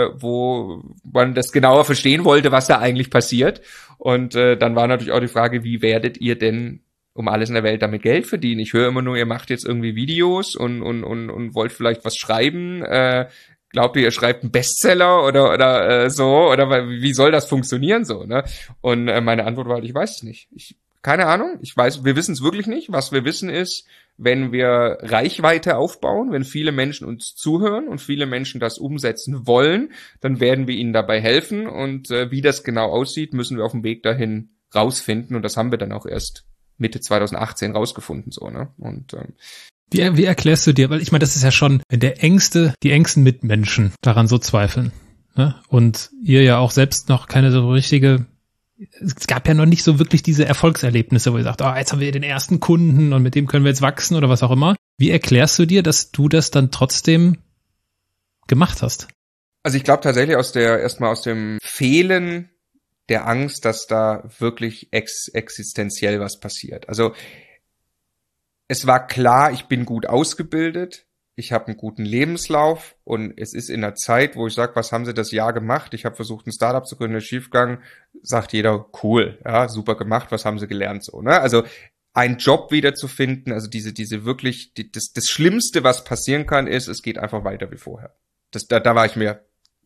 wo man das genauer verstehen wollte, was da eigentlich passiert. Und dann war natürlich auch die Frage, wie werdet ihr denn um alles in der Welt damit Geld verdienen? Ich höre immer nur, ihr macht jetzt irgendwie Videos und wollt vielleicht was schreiben. Glaubt ihr schreibt einen Bestseller oder so? Oder wie soll das funktionieren so? Ne? Und meine Antwort war, ich weiß es nicht. Keine Ahnung, wir wissen es wirklich nicht. Was wir wissen ist, wenn wir Reichweite aufbauen, wenn viele Menschen uns zuhören und viele Menschen das umsetzen wollen, dann werden wir ihnen dabei helfen. Und wie das genau aussieht, müssen wir auf dem Weg dahin rausfinden. Und das haben wir dann auch erst Mitte 2018 rausgefunden, so, ne? Und wie erklärst du dir, weil ich meine, das ist ja schon, wenn die engsten Mitmenschen daran so zweifeln, ne? Und ihr ja auch selbst noch keine so richtige, es gab ja noch nicht so wirklich diese Erfolgserlebnisse, wo ihr sagt, jetzt haben wir den ersten Kunden und mit dem können wir jetzt wachsen oder was auch immer. Wie erklärst du dir, dass du das dann trotzdem gemacht hast? Also ich glaube tatsächlich erstmal aus dem Fehlen der Angst, dass da wirklich existenziell was passiert. Also es war klar, ich bin gut ausgebildet, ich habe einen guten Lebenslauf und es ist in einer Zeit, wo ich sage, was haben Sie das Jahr gemacht? Ich habe versucht, ein Startup zu gründen, ist schiefgegangen, sagt jeder, cool, ja, super gemacht, was haben Sie gelernt so, ne? Also einen Job wiederzufinden, also diese wirklich, das Schlimmste, was passieren kann, ist, es geht einfach weiter wie vorher. Da war ich mir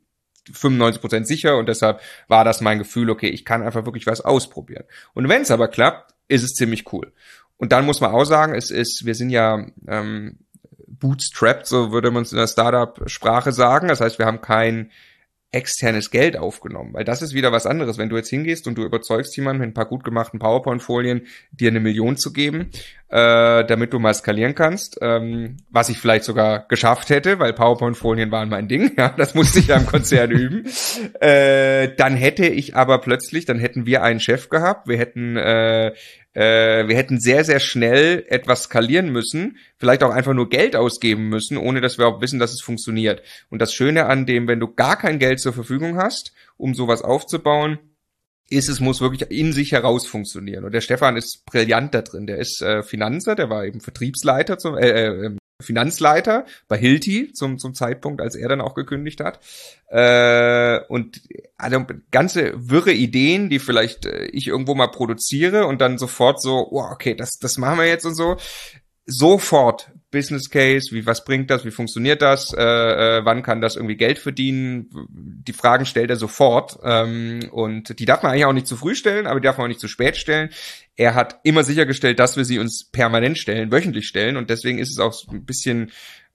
95% sicher und deshalb war das mein Gefühl, okay, ich kann einfach wirklich was ausprobieren. Und wenn es aber klappt, ist es ziemlich cool. Und dann muss man auch sagen, wir sind ja bootstrapped, so würde man es in der Startup-Sprache sagen. Das heißt, wir haben kein externes Geld aufgenommen, weil das ist wieder was anderes. Wenn du jetzt hingehst und du überzeugst jemanden mit ein paar gut gemachten PowerPoint-Folien, dir 1 Million zu geben, damit du mal skalieren kannst, was ich vielleicht sogar geschafft hätte, weil PowerPoint-Folien waren mein Ding, ja, das musste ich ja im Konzern üben, dann hätten wir einen Chef gehabt, wir hätten sehr, sehr schnell etwas skalieren müssen, vielleicht auch einfach nur Geld ausgeben müssen, ohne dass wir auch wissen, dass es funktioniert. Und das Schöne an dem, wenn du gar kein Geld zur Verfügung hast, um sowas aufzubauen, es muss wirklich in sich heraus funktionieren. Und der Stefan ist brillant da drin. Der ist Finanzer, der war eben Vertriebsleiter, Finanzleiter bei Hilti zum Zeitpunkt, als er dann auch gekündigt hat. Und also ganze wirre Ideen, die vielleicht ich irgendwo mal produziere und dann sofort so, okay, das machen wir jetzt und so. Sofort Business Case, was bringt das, wie funktioniert das, wann kann das irgendwie Geld verdienen, die Fragen stellt er sofort und die darf man eigentlich auch nicht zu früh stellen, aber die darf man auch nicht zu spät stellen. Er hat immer sichergestellt, dass wir sie uns permanent stellen, wöchentlich stellen und deswegen ist es auch ein bisschen,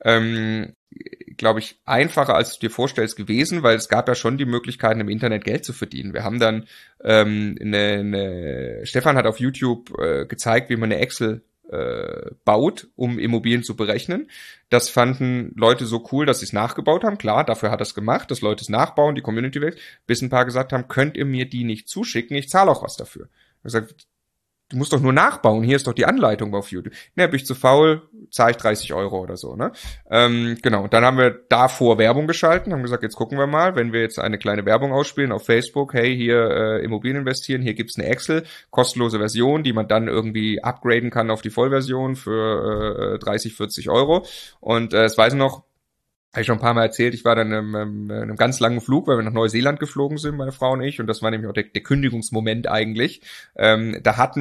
glaube ich, einfacher, als du dir vorstellst gewesen, weil es gab ja schon die Möglichkeiten, im Internet Geld zu verdienen. Wir haben dann Stefan hat auf YouTube gezeigt, wie man eine Excel baut, um Immobilien zu berechnen. Das fanden Leute so cool, dass sie es nachgebaut haben. Klar, dafür hat er es gemacht, dass Leute es nachbauen, die Community wächst, bis ein paar gesagt haben, könnt ihr mir die nicht zuschicken? Ich zahle auch was dafür. Ich habe gesagt, du musst doch nur nachbauen, hier ist doch die Anleitung auf YouTube. Ne, bin ich zu faul, zahle ich 30 Euro oder so, ne? Genau, dann haben wir davor Werbung geschalten, haben gesagt, jetzt gucken wir mal, wenn wir jetzt eine kleine Werbung ausspielen auf Facebook, hey, hier Immobilien investieren, hier gibt's eine Excel, kostenlose Version, die man dann irgendwie upgraden kann auf die Vollversion für 30, 40 Euro. Und es weiß ich noch, habe ich schon ein paar Mal erzählt, ich war dann in einem ganz langen Flug, weil wir nach Neuseeland geflogen sind, meine Frau und ich, und das war nämlich auch der Kündigungsmoment eigentlich. Da hatten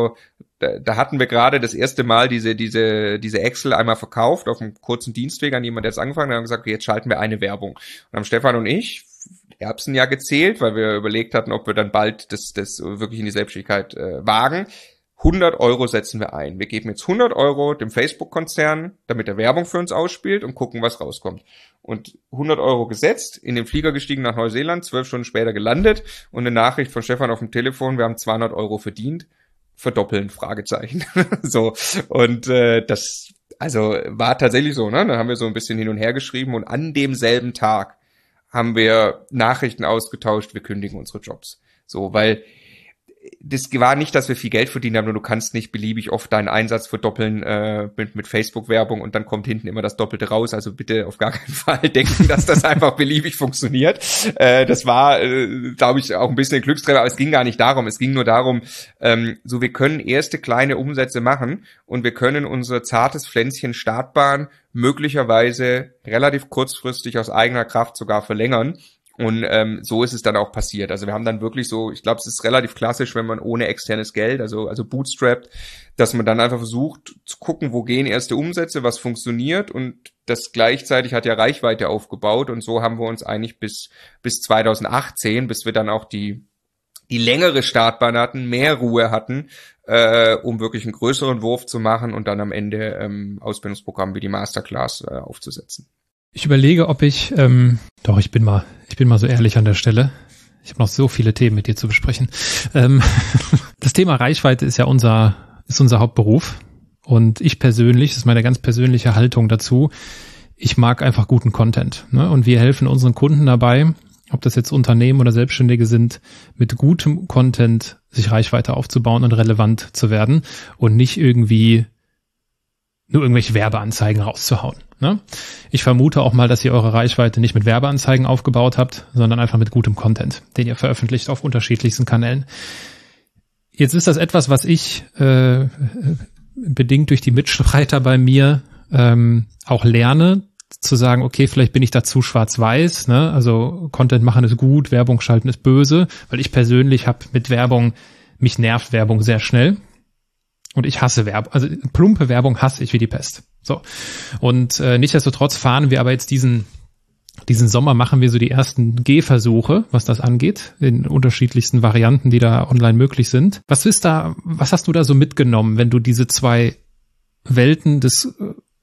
wir gerade das erste Mal diese Excel einmal verkauft auf einem kurzen Dienstweg an jemand, der jetzt angefangen hat, und haben gesagt, okay, jetzt schalten wir eine Werbung. Und haben Stefan und ich Erbsen ja gezählt, weil wir überlegt hatten, ob wir dann bald das wirklich in die Selbstständigkeit wagen. 100 Euro setzen wir ein. Wir geben jetzt 100 Euro dem Facebook-Konzern, damit er Werbung für uns ausspielt und gucken, was rauskommt. Und 100 Euro gesetzt, in den Flieger gestiegen nach Neuseeland, 12 Stunden später gelandet und eine Nachricht von Stefan auf dem Telefon, wir haben 200 Euro verdient, verdoppeln, Fragezeichen. So, und das war tatsächlich so, ne? Dann haben wir so ein bisschen hin und her geschrieben und an demselben Tag haben wir Nachrichten ausgetauscht, wir kündigen unsere Jobs. So, weil das war nicht, dass wir viel Geld verdient haben, nur du kannst nicht beliebig oft deinen Einsatz verdoppeln mit Facebook-Werbung und dann kommt hinten immer das Doppelte raus. Also bitte auf gar keinen Fall denken, dass das einfach beliebig funktioniert. Das war, glaube ich, auch ein bisschen Glückstreffer, aber es ging gar nicht darum. Es ging nur darum, wir können erste kleine Umsätze machen und wir können unser zartes Pflänzchen Startbahn möglicherweise relativ kurzfristig aus eigener Kraft sogar verlängern. Und so ist es dann auch passiert. Also wir haben dann wirklich so, ich glaube, es ist relativ klassisch, wenn man ohne externes Geld, also bootstrapped, dass man dann einfach versucht zu gucken, wo gehen erste Umsätze, was funktioniert, und das gleichzeitig hat ja Reichweite aufgebaut, und so haben wir uns eigentlich bis 2018, bis wir dann auch die längere Startbahn hatten, mehr Ruhe hatten, um wirklich einen größeren Wurf zu machen und dann am Ende Ausbildungsprogramm wie die Masterclass aufzusetzen. Ich überlege, ob ich ich bin mal so ehrlich an der Stelle. Ich habe noch so viele Themen mit dir zu besprechen. Das Thema Reichweite ist ja unser Hauptberuf. Und ich persönlich, das ist meine ganz persönliche Haltung dazu, ich mag einfach guten Content. Ne? Und wir helfen unseren Kunden dabei, ob das jetzt Unternehmen oder Selbstständige sind, mit gutem Content sich Reichweite aufzubauen und relevant zu werden und nicht irgendwie nur irgendwelche Werbeanzeigen rauszuhauen. Ne? Ich vermute auch mal, dass ihr eure Reichweite nicht mit Werbeanzeigen aufgebaut habt, sondern einfach mit gutem Content, den ihr veröffentlicht auf unterschiedlichsten Kanälen. Jetzt ist das etwas, was ich bedingt durch die Mitstreiter bei mir auch lerne, zu sagen, okay, vielleicht bin ich da zu schwarz-weiß, ne? Also Content machen ist gut, Werbung schalten ist böse, weil ich persönlich habe mit Werbung, mich nervt Werbung sehr schnell. Und ich hasse Werbung, also plumpe Werbung hasse ich wie die Pest. So. Und nichtsdestotrotz fahren wir aber jetzt diesen Sommer, machen wir so die ersten Gehversuche, was das angeht, in unterschiedlichsten Varianten, die da online möglich sind. Was hast du da so mitgenommen, wenn du diese zwei Welten des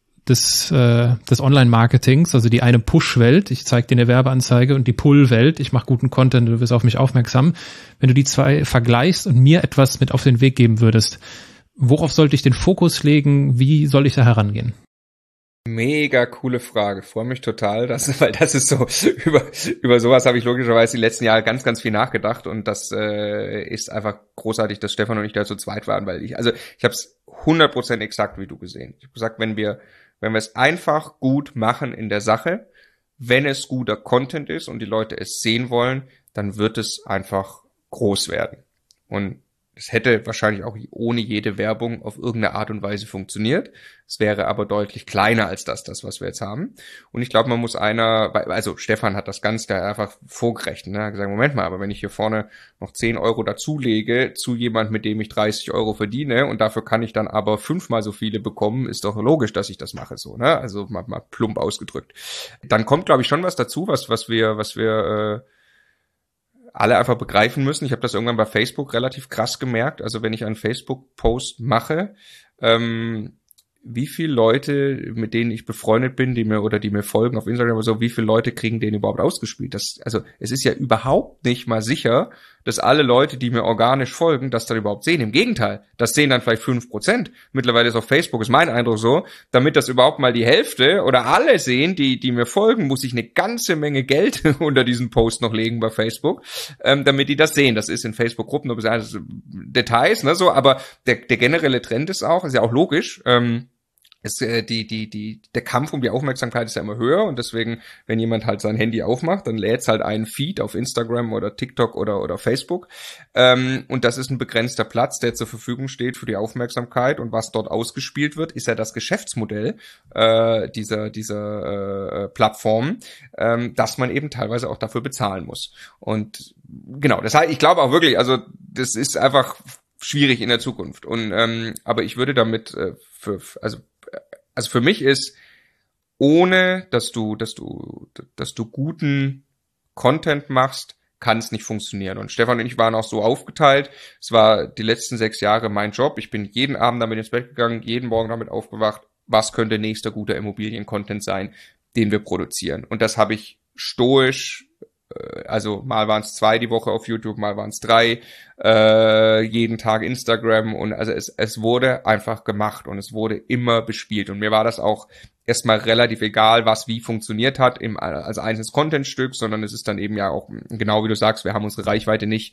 Online-Marketings, also die eine Push-Welt, ich zeige dir eine Werbeanzeige, und die Pull-Welt, ich mache guten Content, du wirst auf mich aufmerksam. Wenn du die zwei vergleichst und mir etwas mit auf den Weg geben würdest, worauf sollte ich den Fokus legen? Wie soll ich da herangehen? Mega coole Frage. Freue mich total, weil das ist so, über sowas habe ich logischerweise die letzten Jahre ganz, ganz viel nachgedacht, und das ist einfach großartig, dass Stefan und ich da zu zweit waren, weil ich habe es 100% exakt wie du gesehen. Ich habe gesagt, wenn wir es einfach gut machen in der Sache, wenn es guter Content ist und die Leute es sehen wollen, dann wird es einfach groß werden. Und es hätte wahrscheinlich auch ohne jede Werbung auf irgendeine Art und Weise funktioniert. Es wäre aber deutlich kleiner als das, was wir jetzt haben. Und ich glaube, man muss Stefan hat das Ganze da einfach vorgerechnet. Ne? Er hat gesagt, Moment mal, aber wenn ich hier vorne noch 10 Euro dazulege zu jemand, mit dem ich 30 Euro verdiene, und dafür kann ich dann aber 5-mal so viele bekommen, ist doch logisch, dass ich das mache, so, ne? Also mal plump ausgedrückt. Dann kommt, glaube ich, schon was dazu, was wir alle einfach begreifen müssen. Ich habe das irgendwann bei Facebook relativ krass gemerkt. Also wenn ich einen Facebook-Post mache, wie viele Leute, mit denen ich befreundet bin, die mir folgen auf Instagram oder so, wie viele Leute kriegen den überhaupt ausgespielt? Es ist ja überhaupt nicht mal sicher, dass alle Leute, die mir organisch folgen, das dann überhaupt sehen. Im Gegenteil, das sehen dann vielleicht 5%. Mittlerweile ist auf Facebook, ist mein Eindruck so, damit das überhaupt mal die Hälfte oder alle sehen, die mir folgen, muss ich eine ganze Menge Geld unter diesen Post noch legen bei Facebook, damit die das sehen. Das ist in Facebook-Gruppen nur Details, ne, so, aber der generelle Trend ist ja auch logisch, der Kampf um die Aufmerksamkeit ist ja immer höher und deswegen, wenn jemand halt sein Handy aufmacht, dann lädt's halt einen Feed auf Instagram oder TikTok oder Facebook. Und das ist ein begrenzter Platz, der zur Verfügung steht für die Aufmerksamkeit und was dort ausgespielt wird, ist ja das Geschäftsmodell dieser Plattform, dass man eben teilweise auch dafür bezahlen muss. Und genau, das heißt, ich glaube auch wirklich, also das ist einfach schwierig in der Zukunft. Und aber ich würde damit also für mich ist, ohne dass du guten Content machst, kann es nicht funktionieren. Und Stefan und ich waren auch so aufgeteilt. Es war die letzten 6 Jahre mein Job. Ich bin jeden Abend damit ins Bett gegangen, jeden Morgen damit aufgewacht. Was könnte nächster guter Immobilien-Content sein, den wir produzieren? Und das habe ich stoisch, also mal waren es 2 die Woche auf YouTube, mal waren es 3, jeden Tag Instagram und also es wurde einfach gemacht und es wurde immer bespielt und mir war das auch erstmal relativ egal, was wie funktioniert hat als einzelnes Contentstück, sondern es ist dann eben ja auch, genau wie du sagst, wir haben unsere Reichweite nicht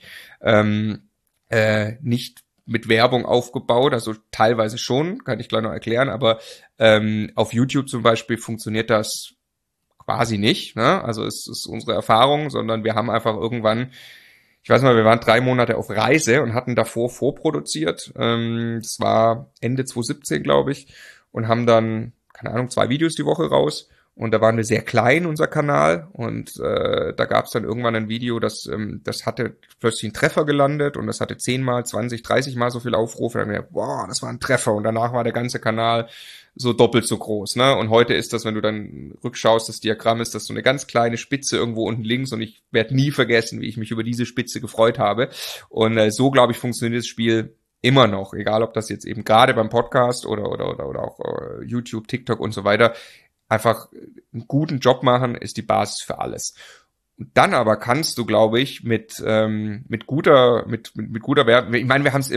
mit Werbung aufgebaut, also teilweise schon, kann ich gleich noch erklären, aber auf YouTube zum Beispiel funktioniert das quasi nicht, ne? Also es ist unsere Erfahrung, sondern wir haben einfach irgendwann, ich weiß mal, wir waren 3 Monate auf Reise und hatten davor vorproduziert. Das war Ende 2017, glaube ich, und haben dann, keine Ahnung, 2 Videos die Woche raus. Und da waren wir sehr klein, unser Kanal. Und da gab es dann irgendwann ein Video, das hatte plötzlich einen Treffer gelandet und das hatte 10 mal, 20, 30 mal so viel Aufrufe. Und dann haben wir gedacht, boah, das war ein Treffer. Und danach war der ganze Kanal so doppelt so groß, ne? Und heute ist das, wenn du dann rückschaust, das Diagramm ist das so eine ganz kleine Spitze irgendwo unten links und ich werde nie vergessen, wie ich mich über diese Spitze gefreut habe. Und so, glaube ich, funktioniert das Spiel immer noch, egal ob das jetzt eben gerade beim Podcast oder auch YouTube, TikTok und so weiter, einfach einen guten Job machen ist die Basis für alles. Und dann aber kannst du, glaube ich, mit guter Werbung, ich meine, wir haben es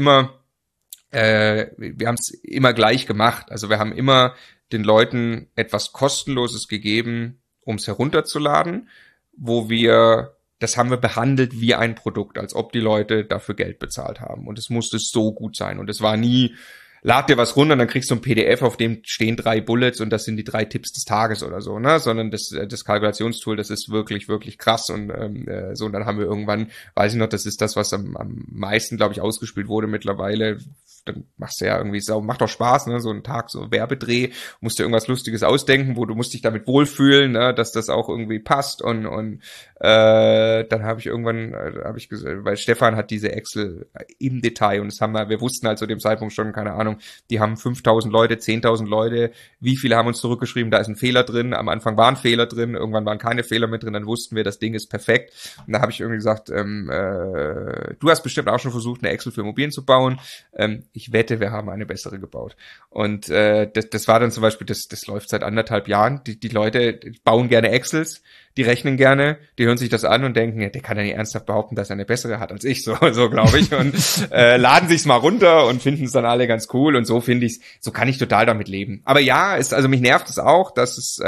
immer gleich gemacht. Also wir haben immer den Leuten etwas Kostenloses gegeben, um es herunterzuladen, das haben wir behandelt wie ein Produkt, als ob die Leute dafür Geld bezahlt haben. Und es musste so gut sein. Und es war nie, lad dir was runter und dann kriegst du ein PDF, auf dem stehen 3 Bullets und das sind die 3 Tipps des Tages oder so, ne? Sondern das Kalkulationstool, das ist wirklich, wirklich krass und so. Und dann haben wir irgendwann, weiß ich noch, das ist das, was am meisten, glaube ich, ausgespielt wurde mittlerweile. Dann machst du ja irgendwie, macht doch Spaß, ne? So einen Tag, so Werbedreh, musst dir irgendwas Lustiges ausdenken, wo du musst dich damit wohlfühlen, ne? Dass das auch irgendwie passt und dann habe ich irgendwann, gesagt, weil Stefan hat diese Excel im Detail und wir wussten halt zu dem Zeitpunkt schon, keine Ahnung, die haben 5.000 Leute, 10.000 Leute, wie viele haben uns zurückgeschrieben, da ist ein Fehler drin, am Anfang waren Fehler drin, irgendwann waren keine Fehler mehr drin, dann wussten wir, das Ding ist perfekt und da habe ich irgendwie gesagt, du hast bestimmt auch schon versucht, eine Excel für Immobilien zu bauen, ich wette, wir haben eine bessere gebaut. Und das war dann zum Beispiel, das läuft seit 1,5 Jahren. Die Leute bauen gerne Excels, die rechnen gerne, die hören sich das an und denken, ja, der kann ja nicht ernsthaft behaupten, dass er eine bessere hat als ich, so glaube ich. Und laden sich's mal runter und finden es dann alle ganz cool. Und so finde ich's, so kann ich total damit leben. Aber ja, also mich nervt es auch, dass es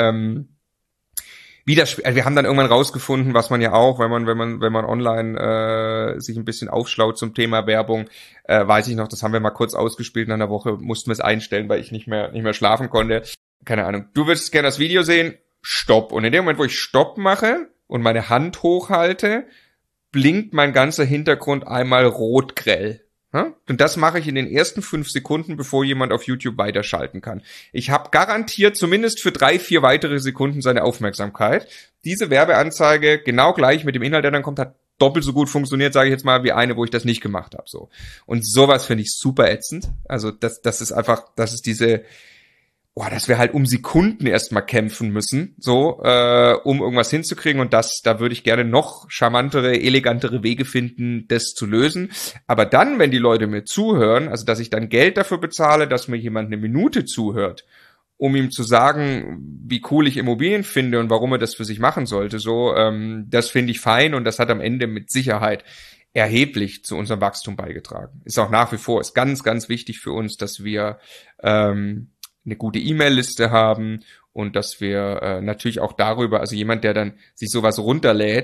wir haben dann irgendwann rausgefunden, was man ja auch, wenn man online sich ein bisschen aufschlaut zum Thema Werbung, weiß ich noch, das haben wir mal kurz ausgespielt, in einer Woche mussten wir es einstellen, weil ich nicht mehr schlafen konnte. Keine Ahnung. Du würdest gerne das Video sehen? Stopp. Und in dem Moment, wo ich Stopp mache und meine Hand hochhalte, blinkt mein ganzer Hintergrund einmal rot grell. Und das mache ich in den ersten 5 Sekunden, bevor jemand auf YouTube weiterschalten kann. Ich habe garantiert zumindest für 3, 4 weitere Sekunden seine Aufmerksamkeit. Diese Werbeanzeige, genau gleich mit dem Inhalt, der dann kommt, hat doppelt so gut funktioniert, sage ich jetzt mal, wie eine, wo ich das nicht gemacht habe. So. Und sowas finde ich super ätzend. Also das ist einfach, das ist diese, dass wir halt um Sekunden erstmal kämpfen müssen, so, um irgendwas hinzukriegen und da würde ich gerne noch charmantere, elegantere Wege finden, das zu lösen. Aber dann, wenn die Leute mir zuhören, also dass ich dann Geld dafür bezahle, dass mir jemand eine Minute zuhört, um ihm zu sagen, wie cool ich Immobilien finde und warum er das für sich machen sollte, so, das finde ich fein und das hat am Ende mit Sicherheit erheblich zu unserem Wachstum beigetragen. Ist auch nach wie vor, ist ganz, ganz wichtig für uns, dass wir eine gute E-Mail-Liste haben und dass wir natürlich auch darüber, also jemand, der dann sich sowas runterlädt,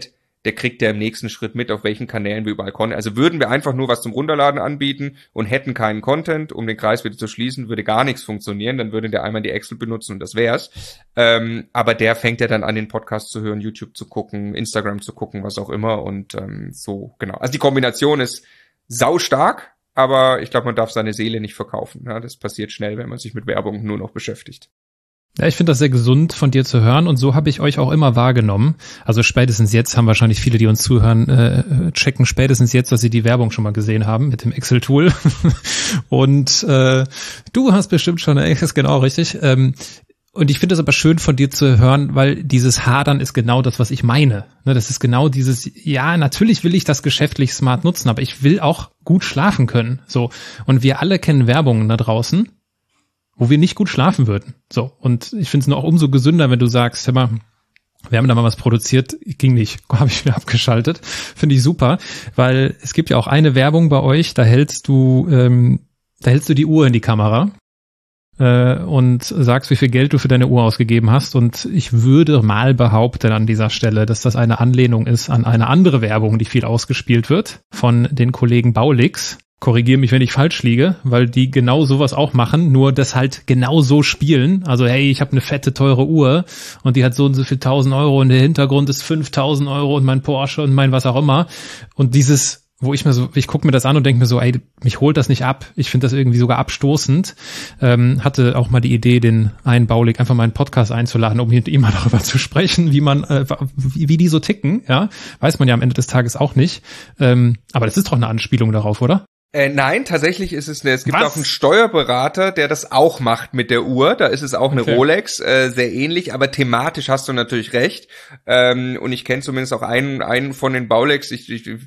der kriegt ja im nächsten Schritt mit, auf welchen Kanälen wir überall Content. Also würden wir einfach nur was zum Runterladen anbieten und hätten keinen Content, um den Kreis wieder zu schließen, würde gar nichts funktionieren. Dann würde der einmal die Excel benutzen und das wär's. Aber der fängt ja dann an, den Podcast zu hören, YouTube zu gucken, Instagram zu gucken, was auch immer. Und so, genau. Also die Kombination ist saustark, aber ich glaube, man darf seine Seele nicht verkaufen. Ja, das passiert schnell, wenn man sich mit Werbung nur noch beschäftigt. Ja, ich finde das sehr gesund von dir zu hören und so habe ich euch auch immer wahrgenommen. Also spätestens jetzt haben wahrscheinlich viele, die uns zuhören, checken spätestens jetzt, dass sie die Werbung schon mal gesehen haben mit dem Excel-Tool. Und du hast bestimmt schon, ist genau richtig. Und ich finde es aber schön von dir zu hören, weil dieses Hadern ist genau das, was ich meine. Das ist genau dieses, ja, natürlich will ich das geschäftlich smart nutzen, aber ich will auch gut schlafen können. So. Und wir alle kennen Werbungen da draußen, wo wir nicht gut schlafen würden. So. Und ich finde es noch umso gesünder, wenn du sagst, hör mal, wir haben da mal was produziert, ging nicht, habe ich wieder abgeschaltet. Finde ich super, weil es gibt ja auch eine Werbung bei euch, da hältst du die Uhr in die Kamera und sagst, wie viel Geld du für deine Uhr ausgegeben hast. Und ich würde mal behaupten an dieser Stelle, dass das eine Anlehnung ist an eine andere Werbung, die viel ausgespielt wird von den Kollegen Baulix. Korrigiere mich, wenn ich falsch liege, weil die genau sowas auch machen, nur das halt genau so spielen. Also hey, ich habe eine fette, teure Uhr und die hat so und so viel 1.000 Euro und der Hintergrund ist 5.000 Euro und mein Porsche und mein was auch immer. Und dieses, wo ich gucke mir das an und denke mir so, ey, mich holt das nicht ab. Ich finde das irgendwie sogar abstoßend. Hatte auch mal die Idee, den einen Baulig einfach mal einen Podcast einzuladen, um mit ihm mal darüber zu sprechen, wie die so ticken. Ja, weiß man ja am Ende des Tages auch nicht. Aber das ist doch eine Anspielung darauf, oder? Nein, tatsächlich ist es es gibt auch einen Steuerberater, der das auch macht mit der Uhr. Da ist es auch eine Rolex, sehr ähnlich, aber thematisch hast du natürlich recht. Und ich kenne zumindest auch einen von den Baulex. Die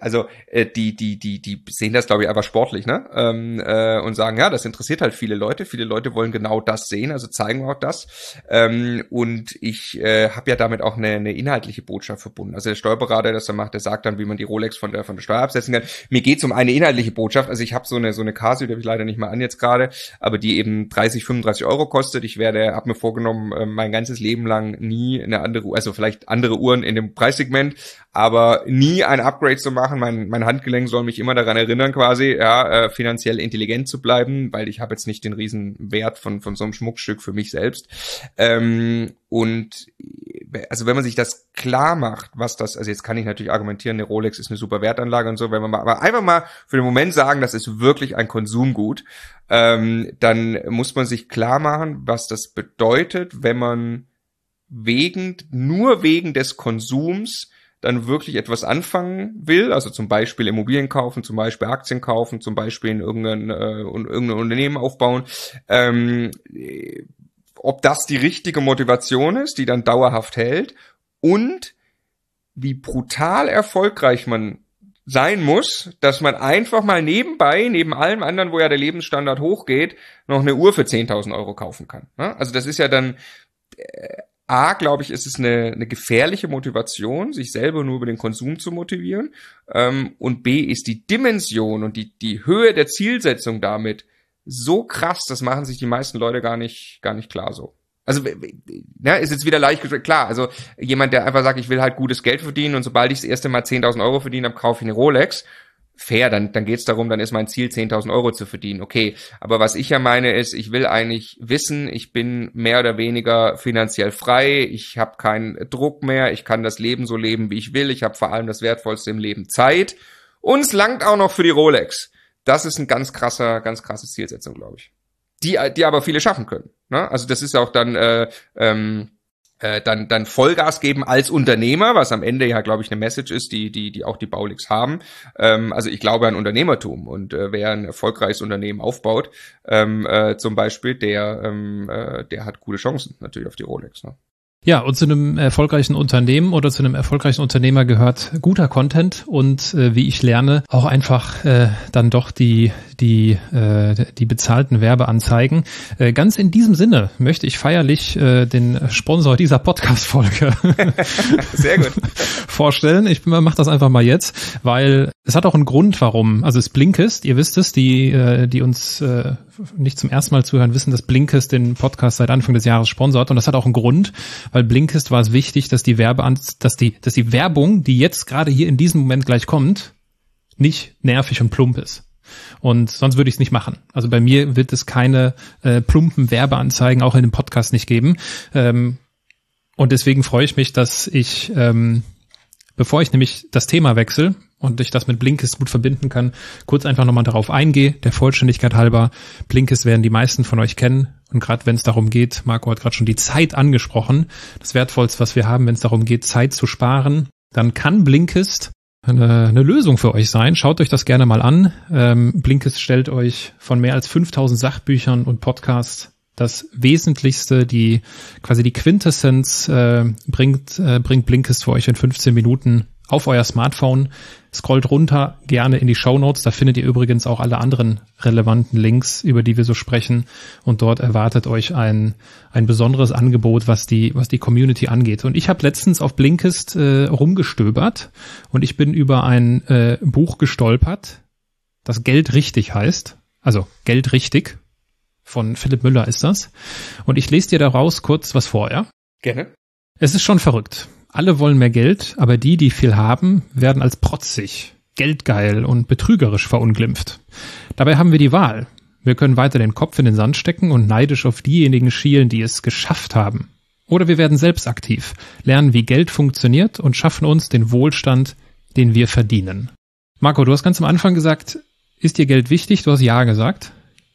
sehen das, glaube ich, einfach sportlich, ne? Und sagen, ja, das interessiert halt viele Leute. Viele Leute wollen genau das sehen, also zeigen wir auch das. Und ich habe ja damit auch eine inhaltliche Botschaft verbunden. Also der Steuerberater, der das dann macht, der sagt dann, wie man die Rolex von der Steuer absetzen kann. Mir geht's um eine inhaltliche Botschaft. Also ich habe so eine Casio, die habe ich leider nicht mal an jetzt gerade, aber die eben 30, 35 Euro kostet. Ich habe mir vorgenommen, mein ganzes Leben lang nie eine andere Uhr, also vielleicht andere Uhren in dem Preissegment, aber nie ein Upgrade zu machen. Mein Handgelenk soll mich immer daran erinnern, quasi, ja, finanziell intelligent zu bleiben, weil ich habe jetzt nicht den riesen Wert von so einem Schmuckstück für mich selbst. Und also wenn man sich das klar macht, also jetzt kann ich natürlich argumentieren, eine Rolex ist eine super Wertanlage und so, wenn man aber einfach mal für den Moment sagen, das ist wirklich ein Konsumgut, dann muss man sich klar machen, was das bedeutet, wenn man nur wegen des Konsums dann wirklich etwas anfangen will, also zum Beispiel Immobilien kaufen, zum Beispiel Aktien kaufen, zum Beispiel in irgendein Unternehmen aufbauen, ob das die richtige Motivation ist, die dann dauerhaft hält und wie brutal erfolgreich man sein muss, dass man einfach mal nebenbei, neben allem anderen, wo ja der Lebensstandard hochgeht, noch eine Uhr für 10.000 Euro kaufen kann. Also das ist ja dann, A, glaube ich, ist es eine gefährliche Motivation, sich selber nur über den Konsum zu motivieren, und B, ist die Dimension und die Höhe der Zielsetzung damit so krass, das machen sich die meisten Leute gar nicht klar so. Also, ja, ist jetzt wieder leicht gesagt, klar, also jemand, der einfach sagt, ich will halt gutes Geld verdienen und sobald ich das erste Mal 10.000 Euro verdiene, dann kaufe ich eine Rolex. Fair, dann geht's darum, dann ist mein Ziel 10.000 Euro zu verdienen, okay. Aber was ich ja meine ist, ich will eigentlich wissen, ich bin mehr oder weniger finanziell frei, ich habe keinen Druck mehr, ich kann das Leben so leben, wie ich will, ich habe vor allem das Wertvollste im Leben, Zeit. Und es langt auch noch für die Rolex. Das ist eine ganz krasse Zielsetzung, glaube ich. Die aber viele schaffen können. Ne? Also das ist auch dann Vollgas geben als Unternehmer, was am Ende ja, glaube ich, eine Message ist, die auch die Baulix haben. Also ich glaube an Unternehmertum und wer ein erfolgreiches Unternehmen aufbaut, zum Beispiel, der hat gute Chancen natürlich auf die Rolex. Ne? Ja, und zu einem erfolgreichen Unternehmen oder zu einem erfolgreichen Unternehmer gehört guter Content und wie ich lerne, auch einfach dann doch die die bezahlten Werbeanzeigen. Ganz in diesem Sinne möchte ich feierlich den Sponsor dieser Podcast-Folge sehr gut vorstellen. Ich mache das einfach mal jetzt, weil es hat auch einen Grund, warum. Also es Blinkist, ihr wisst es, die uns nicht zum ersten Mal zuhören, wissen, dass Blinkist den Podcast seit Anfang des Jahres sponsort, und das hat auch einen Grund, weil Blinkist war es wichtig, dass die Werbung, die jetzt gerade hier in diesem Moment gleich kommt, nicht nervig und plump ist. Und sonst würde ich es nicht machen. Also bei mir wird es keine plumpen Werbeanzeigen auch in dem Podcast nicht geben. Und deswegen freue ich mich, dass ich, bevor ich nämlich das Thema wechsle und ich das mit Blinkist gut verbinden kann, kurz einfach nochmal darauf eingehe. Der Vollständigkeit halber, Blinkist werden die meisten von euch kennen. Und gerade wenn es darum geht, Marco hat gerade schon die Zeit angesprochen, das Wertvollste, was wir haben, wenn es darum geht, Zeit zu sparen, dann kann Blinkist eine Lösung für euch sein. Schaut euch das gerne mal an. Blinkist stellt euch von mehr als 5000 Sachbüchern und Podcasts das Wesentlichste, quasi die Quintessenz bringt Blinkist für euch in 15 Minuten auf euer Smartphone. Scrollt runter, gerne in die Shownotes. Da findet ihr übrigens auch alle anderen relevanten Links, über die wir so sprechen. Und dort erwartet euch ein besonderes Angebot, was die Community angeht. Und ich habe letztens auf Blinkist rumgestöbert und ich bin über ein Buch gestolpert, das Geld richtig heißt. Also Geld richtig. Von Philipp Müller ist das. Und ich lese dir daraus kurz was vor, ja? Gerne. Es ist schon verrückt. Alle wollen mehr Geld, aber die viel haben, werden als protzig, geldgeil und betrügerisch verunglimpft. Dabei haben wir die Wahl. Wir können weiter den Kopf in den Sand stecken und neidisch auf diejenigen schielen, die es geschafft haben. Oder wir werden selbst aktiv, lernen, wie Geld funktioniert und schaffen uns den Wohlstand, den wir verdienen. Marco, du hast ganz am Anfang gesagt, ist dir Geld wichtig? Du hast ja gesagt.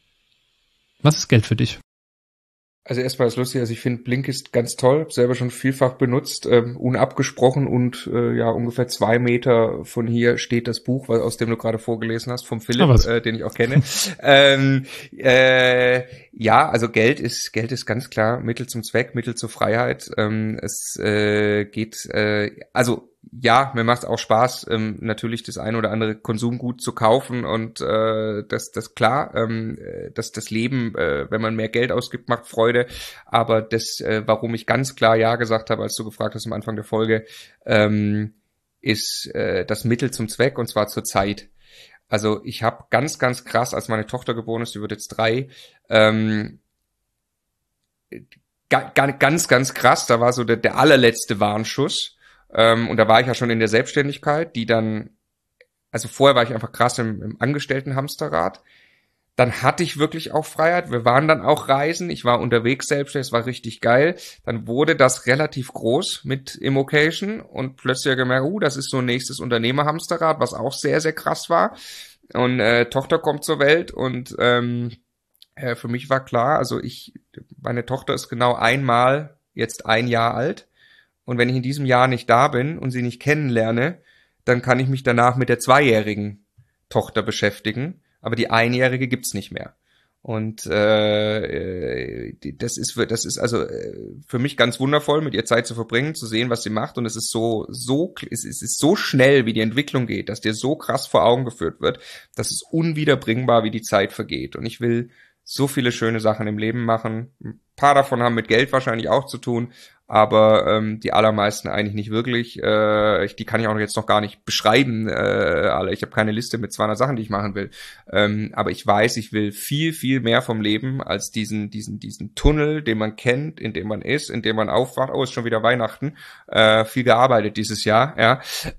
Was ist Geld für dich? Also erstmal ist lustig, also ich finde Blinkist ganz toll, habe selber schon vielfach benutzt, unabgesprochen, und ungefähr 2 Meter von hier steht das Buch, aus dem du gerade vorgelesen hast, vom Philipp, den ich auch kenne. Also Geld ist ganz klar Mittel zum Zweck, Mittel zur Freiheit. Mir macht es auch Spaß, natürlich das ein oder andere Konsumgut zu kaufen, und das klar, das Leben, wenn man mehr Geld ausgibt, macht Freude, aber warum ich ganz klar Ja gesagt habe, als du gefragt hast am Anfang der Folge, ist das Mittel zum Zweck, und zwar zur Zeit. Also ich habe ganz, ganz krass, als meine Tochter geboren ist, die wird jetzt 3, ganz, ganz krass, da war so der allerletzte Warnschuss. Und da war ich ja schon in der Selbstständigkeit, also vorher war ich einfach krass im Angestellten-Hamsterrad. Dann hatte ich wirklich auch Freiheit. Wir waren dann auch reisen. Ich war unterwegs selbstständig. Es war richtig geil. Dann wurde das relativ groß mit Immocation und plötzlich habe ich gemerkt, das ist so ein nächstes Unternehmer-Hamsterrad, was auch sehr, sehr krass war. Und Tochter kommt zur Welt, und für mich war klar, also meine Tochter ist genau einmal jetzt 1 Jahr alt. Und wenn ich in diesem Jahr nicht da bin und sie nicht kennenlerne, dann kann ich mich danach mit der 2-jährigen Tochter beschäftigen. Aber die 1-jährige gibt's nicht mehr. Und das ist also für mich ganz wundervoll, mit ihr Zeit zu verbringen, zu sehen, was sie macht. Und es ist es ist so schnell, wie die Entwicklung geht, dass dir so krass vor Augen geführt wird, dass es unwiederbringbar, wie die Zeit vergeht. Und ich will so viele schöne Sachen im Leben machen. Ein paar davon haben mit Geld wahrscheinlich auch zu tun, aber die allermeisten eigentlich nicht wirklich. Die kann ich auch jetzt noch gar nicht beschreiben, alle. Ich habe keine Liste mit 200 Sachen, die ich machen will. Aber ich weiß, ich will viel, viel mehr vom Leben als diesen Tunnel, den man kennt, in dem man ist, in dem man aufwacht. Oh, ist schon wieder Weihnachten. Viel gearbeitet dieses Jahr, ja.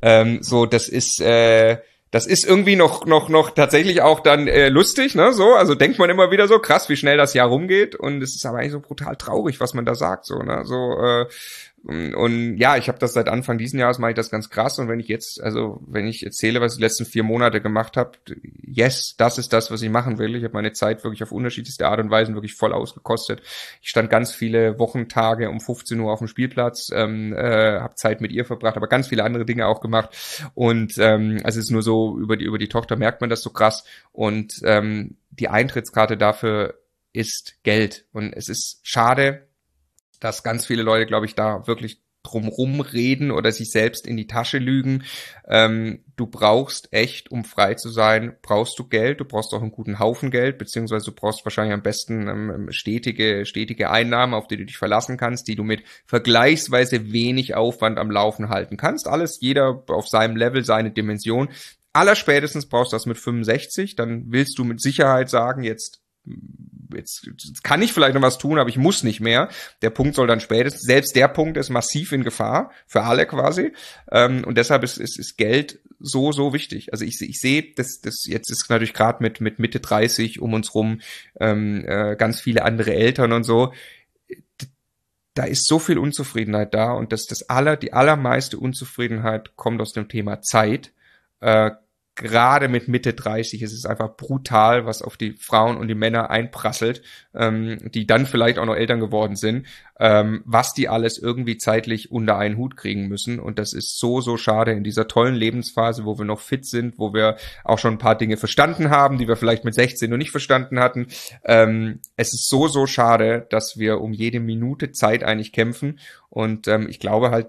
Das ist irgendwie noch tatsächlich auch dann lustig, ne? So, also denkt man immer wieder so, krass, wie schnell das Jahr rumgeht, und es ist aber eigentlich so brutal traurig, was man da sagt, so, ne? So, und ja, ich habe das seit Anfang diesen Jahres, mache ich das ganz krass, und wenn ich erzähle, was ich die letzten 4 Monate gemacht habe, yes, das ist das, was ich machen will. Ich habe meine Zeit wirklich auf unterschiedlichste Art und Weise wirklich voll ausgekostet. Ich stand ganz viele Wochentage um 15 Uhr auf dem Spielplatz, habe Zeit mit ihr verbracht, aber ganz viele andere Dinge auch gemacht, und also es ist nur so, über die Tochter merkt man das so krass, und die Eintrittskarte dafür ist Geld, und es ist schade, dass ganz viele Leute, glaube ich, da wirklich drumrum reden oder sich selbst in die Tasche lügen. Du brauchst echt, um frei zu sein, brauchst du Geld, du brauchst auch einen guten Haufen Geld, beziehungsweise du brauchst wahrscheinlich am besten stetige Einnahmen, auf die du dich verlassen kannst, die du mit vergleichsweise wenig Aufwand am Laufen halten kannst. Alles, jeder auf seinem Level, seine Dimension. Allerspätestens brauchst du das mit 65, dann willst du mit Sicherheit sagen, jetzt kann ich vielleicht noch was tun, aber ich muss nicht mehr. Der Punkt soll dann spätestens, selbst der Punkt ist massiv in Gefahr, für alle quasi. Und deshalb ist Geld so wichtig. Also ich sehe, das jetzt ist natürlich gerade mit Mitte 30 um uns rum, ganz viele andere Eltern und so. Da ist so viel Unzufriedenheit da und die allermeiste Unzufriedenheit kommt aus dem Thema Zeit. Gerade mit Mitte 30 ist es einfach brutal, was auf die Frauen und die Männer einprasselt, die dann vielleicht auch noch Eltern geworden sind, was die alles irgendwie zeitlich unter einen Hut kriegen müssen. Und das ist so schade in dieser tollen Lebensphase, wo wir noch fit sind, wo wir auch schon ein paar Dinge verstanden haben, die wir vielleicht mit 16 noch nicht verstanden hatten. Es ist so schade, dass wir um jede Minute Zeit eigentlich kämpfen. Und ich glaube halt,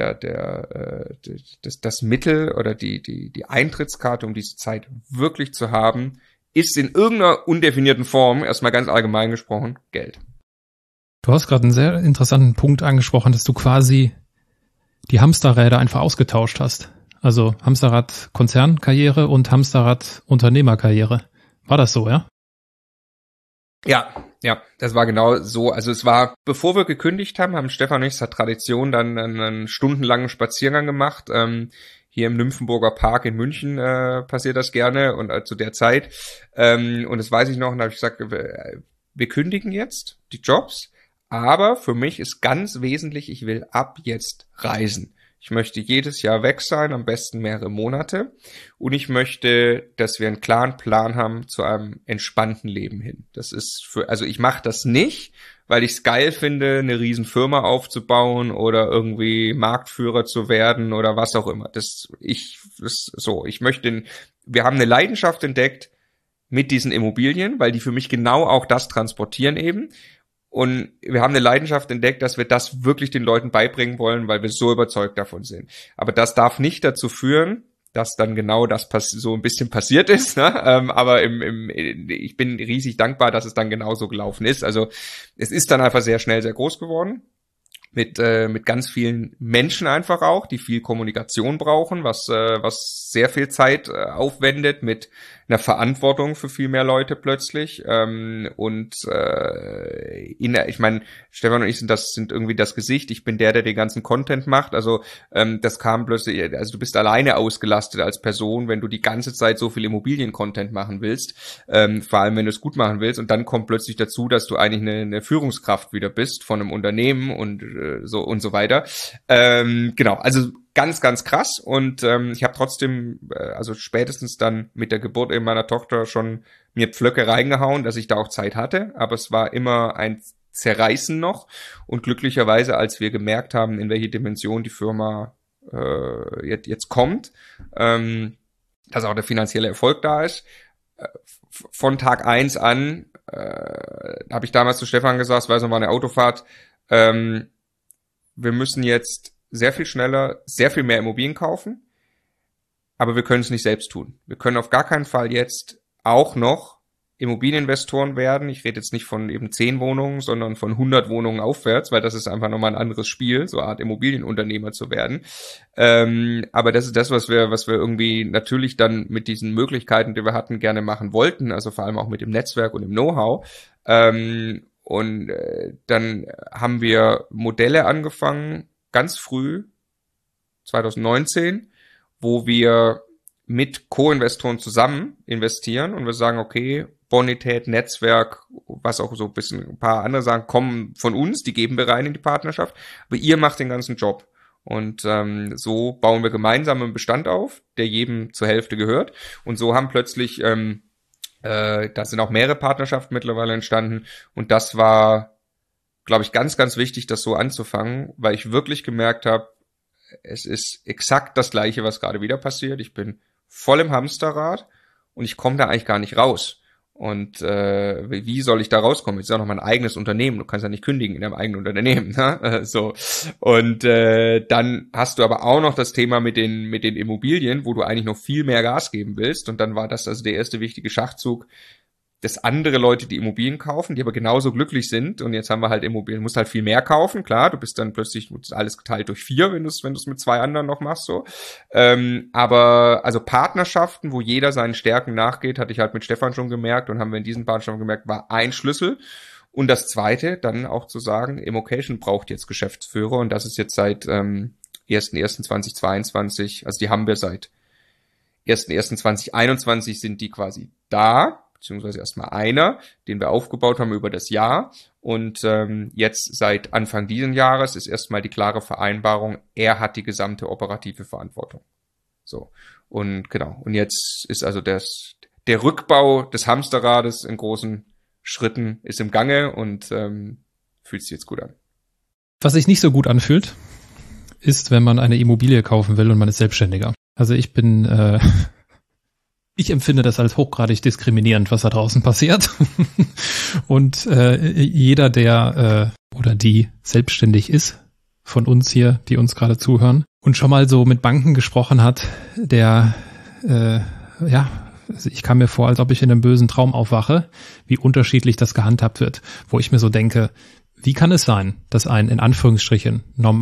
das Mittel oder die Eintrittskarte, um diese Zeit wirklich zu haben, ist in irgendeiner undefinierten Form, erstmal ganz allgemein gesprochen, Geld. Du hast gerade einen sehr interessanten Punkt angesprochen, dass du quasi die Hamsterräder einfach ausgetauscht hast. Also Hamsterrad-Konzernkarriere und Hamsterrad-Unternehmerkarriere. War das so, ja? Ja, das war genau so. Also es war, bevor wir gekündigt haben Stefan und ich, zur Tradition, dann einen stundenlangen Spaziergang gemacht. Hier im Nymphenburger Park in München passiert das gerne und zu der Zeit. Und das weiß ich noch, und da habe ich gesagt, wir kündigen jetzt die Jobs, aber für mich ist ganz wesentlich, ich will ab jetzt reisen. Ich möchte jedes Jahr weg sein, am besten mehrere Monate. Und ich möchte, dass wir einen klaren Plan haben zu einem entspannten Leben hin. Also ich mache das nicht, weil ich es geil finde, eine riesen Firma aufzubauen oder irgendwie Marktführer zu werden oder was auch immer. Wir haben eine Leidenschaft entdeckt mit diesen Immobilien, weil die für mich genau auch das transportieren eben. Und wir haben eine Leidenschaft entdeckt, dass wir das wirklich den Leuten beibringen wollen, weil wir so überzeugt davon sind. Aber das darf nicht dazu führen, dass dann genau das so ein bisschen passiert ist. Ne? Aber ich bin riesig dankbar, dass es dann genauso gelaufen ist. Also es ist dann einfach sehr schnell sehr groß geworden. Mit ganz vielen Menschen einfach auch, die viel Kommunikation brauchen, was sehr viel Zeit aufwendet, mit einer Verantwortung für viel mehr Leute plötzlich. Ich meine, Stefan und ich sind irgendwie das Gesicht. Ich bin der den ganzen Content macht. Also das kam plötzlich, also du bist alleine ausgelastet als Person, wenn du die ganze Zeit so viel Immobilien-Content machen willst, vor allem wenn du es gut machen willst. Und dann kommt plötzlich dazu, dass du eigentlich eine Führungskraft wieder bist von einem Unternehmen und so weiter. Genau, also ganz, ganz krass. Und ich habe trotzdem, also spätestens dann mit der Geburt eben meiner Tochter schon mir Pflöcke reingehauen, dass ich da auch Zeit hatte. Aber es war immer ein Zerreißen noch. Und glücklicherweise, als wir gemerkt haben, in welche Dimension die Firma jetzt kommt, dass auch der finanzielle Erfolg da ist, von Tag 1 an habe ich damals zu Stefan gesagt, es war so eine Autofahrt, wir müssen jetzt sehr viel schneller, sehr viel mehr Immobilien kaufen, aber wir können es nicht selbst tun. Wir können auf gar keinen Fall jetzt auch noch Immobilieninvestoren werden. Ich rede jetzt nicht von eben 10 Wohnungen, sondern von 100 Wohnungen aufwärts, weil das ist einfach nochmal ein anderes Spiel, so eine Art Immobilienunternehmer zu werden. Aber das ist das, was wir irgendwie natürlich dann mit diesen Möglichkeiten, die wir hatten, gerne machen wollten, also vor allem auch mit dem Netzwerk und dem Know-how. Dann haben wir Modelle angefangen, ganz früh, 2019, wo wir mit Co-Investoren zusammen investieren und wir sagen, okay, Bonität, Netzwerk, was auch so ein bisschen ein paar andere sagen, kommen von uns, die geben wir rein in die Partnerschaft, aber ihr macht den ganzen Job. Und so bauen wir gemeinsam einen Bestand auf, der jedem zur Hälfte gehört. Und so haben plötzlich, da sind auch mehrere Partnerschaften mittlerweile entstanden. Und das war, glaube ich, ganz, ganz wichtig, das so anzufangen, weil ich wirklich gemerkt habe, es ist exakt das Gleiche, was gerade wieder passiert. Ich bin voll im Hamsterrad und ich komme da eigentlich gar nicht raus. Und wie soll ich da rauskommen? Jetzt ist ja noch mein eigenes Unternehmen. Du kannst ja nicht kündigen in deinem eigenen Unternehmen. Ne? So. Und dann hast du aber auch noch das Thema mit den Immobilien, wo du eigentlich noch viel mehr Gas geben willst. Und dann war das also der erste wichtige Schachzug, dass andere Leute die Immobilien kaufen, die aber genauso glücklich sind. Und jetzt haben wir halt Immobilien, musst halt viel mehr kaufen. Klar, du bist dann plötzlich alles geteilt durch 4, wenn du es mit 2 anderen noch machst, so. Aber also Partnerschaften, wo jeder seinen Stärken nachgeht, hatte ich halt mit Stefan schon gemerkt und haben wir in diesen Partnerschaften gemerkt, war ein Schlüssel. Und das Zweite, dann auch zu sagen, Immocation braucht jetzt Geschäftsführer und das ist jetzt seit 1.1.2022, also die haben wir seit 1.1.2021 sind die quasi da, beziehungsweise erstmal einer, den wir aufgebaut haben über das Jahr. Und jetzt seit Anfang diesen Jahres ist erstmal die klare Vereinbarung, er hat die gesamte operative Verantwortung. So, und genau. Und jetzt ist also der Rückbau des Hamsterrades in großen Schritten ist im Gange und fühlt sich jetzt gut an. Was sich nicht so gut anfühlt, ist, wenn man eine Immobilie kaufen will und man ist Selbstständiger. Also ich empfinde das als hochgradig diskriminierend, was da draußen passiert. Und jeder, der oder die selbstständig ist, von uns hier, die uns gerade zuhören, und schon mal so mit Banken gesprochen hat, also ich kam mir vor, als ob ich in einem bösen Traum aufwache, wie unterschiedlich das gehandhabt wird. Wo ich mir so denke, wie kann es sein, dass eine in Anführungsstrichen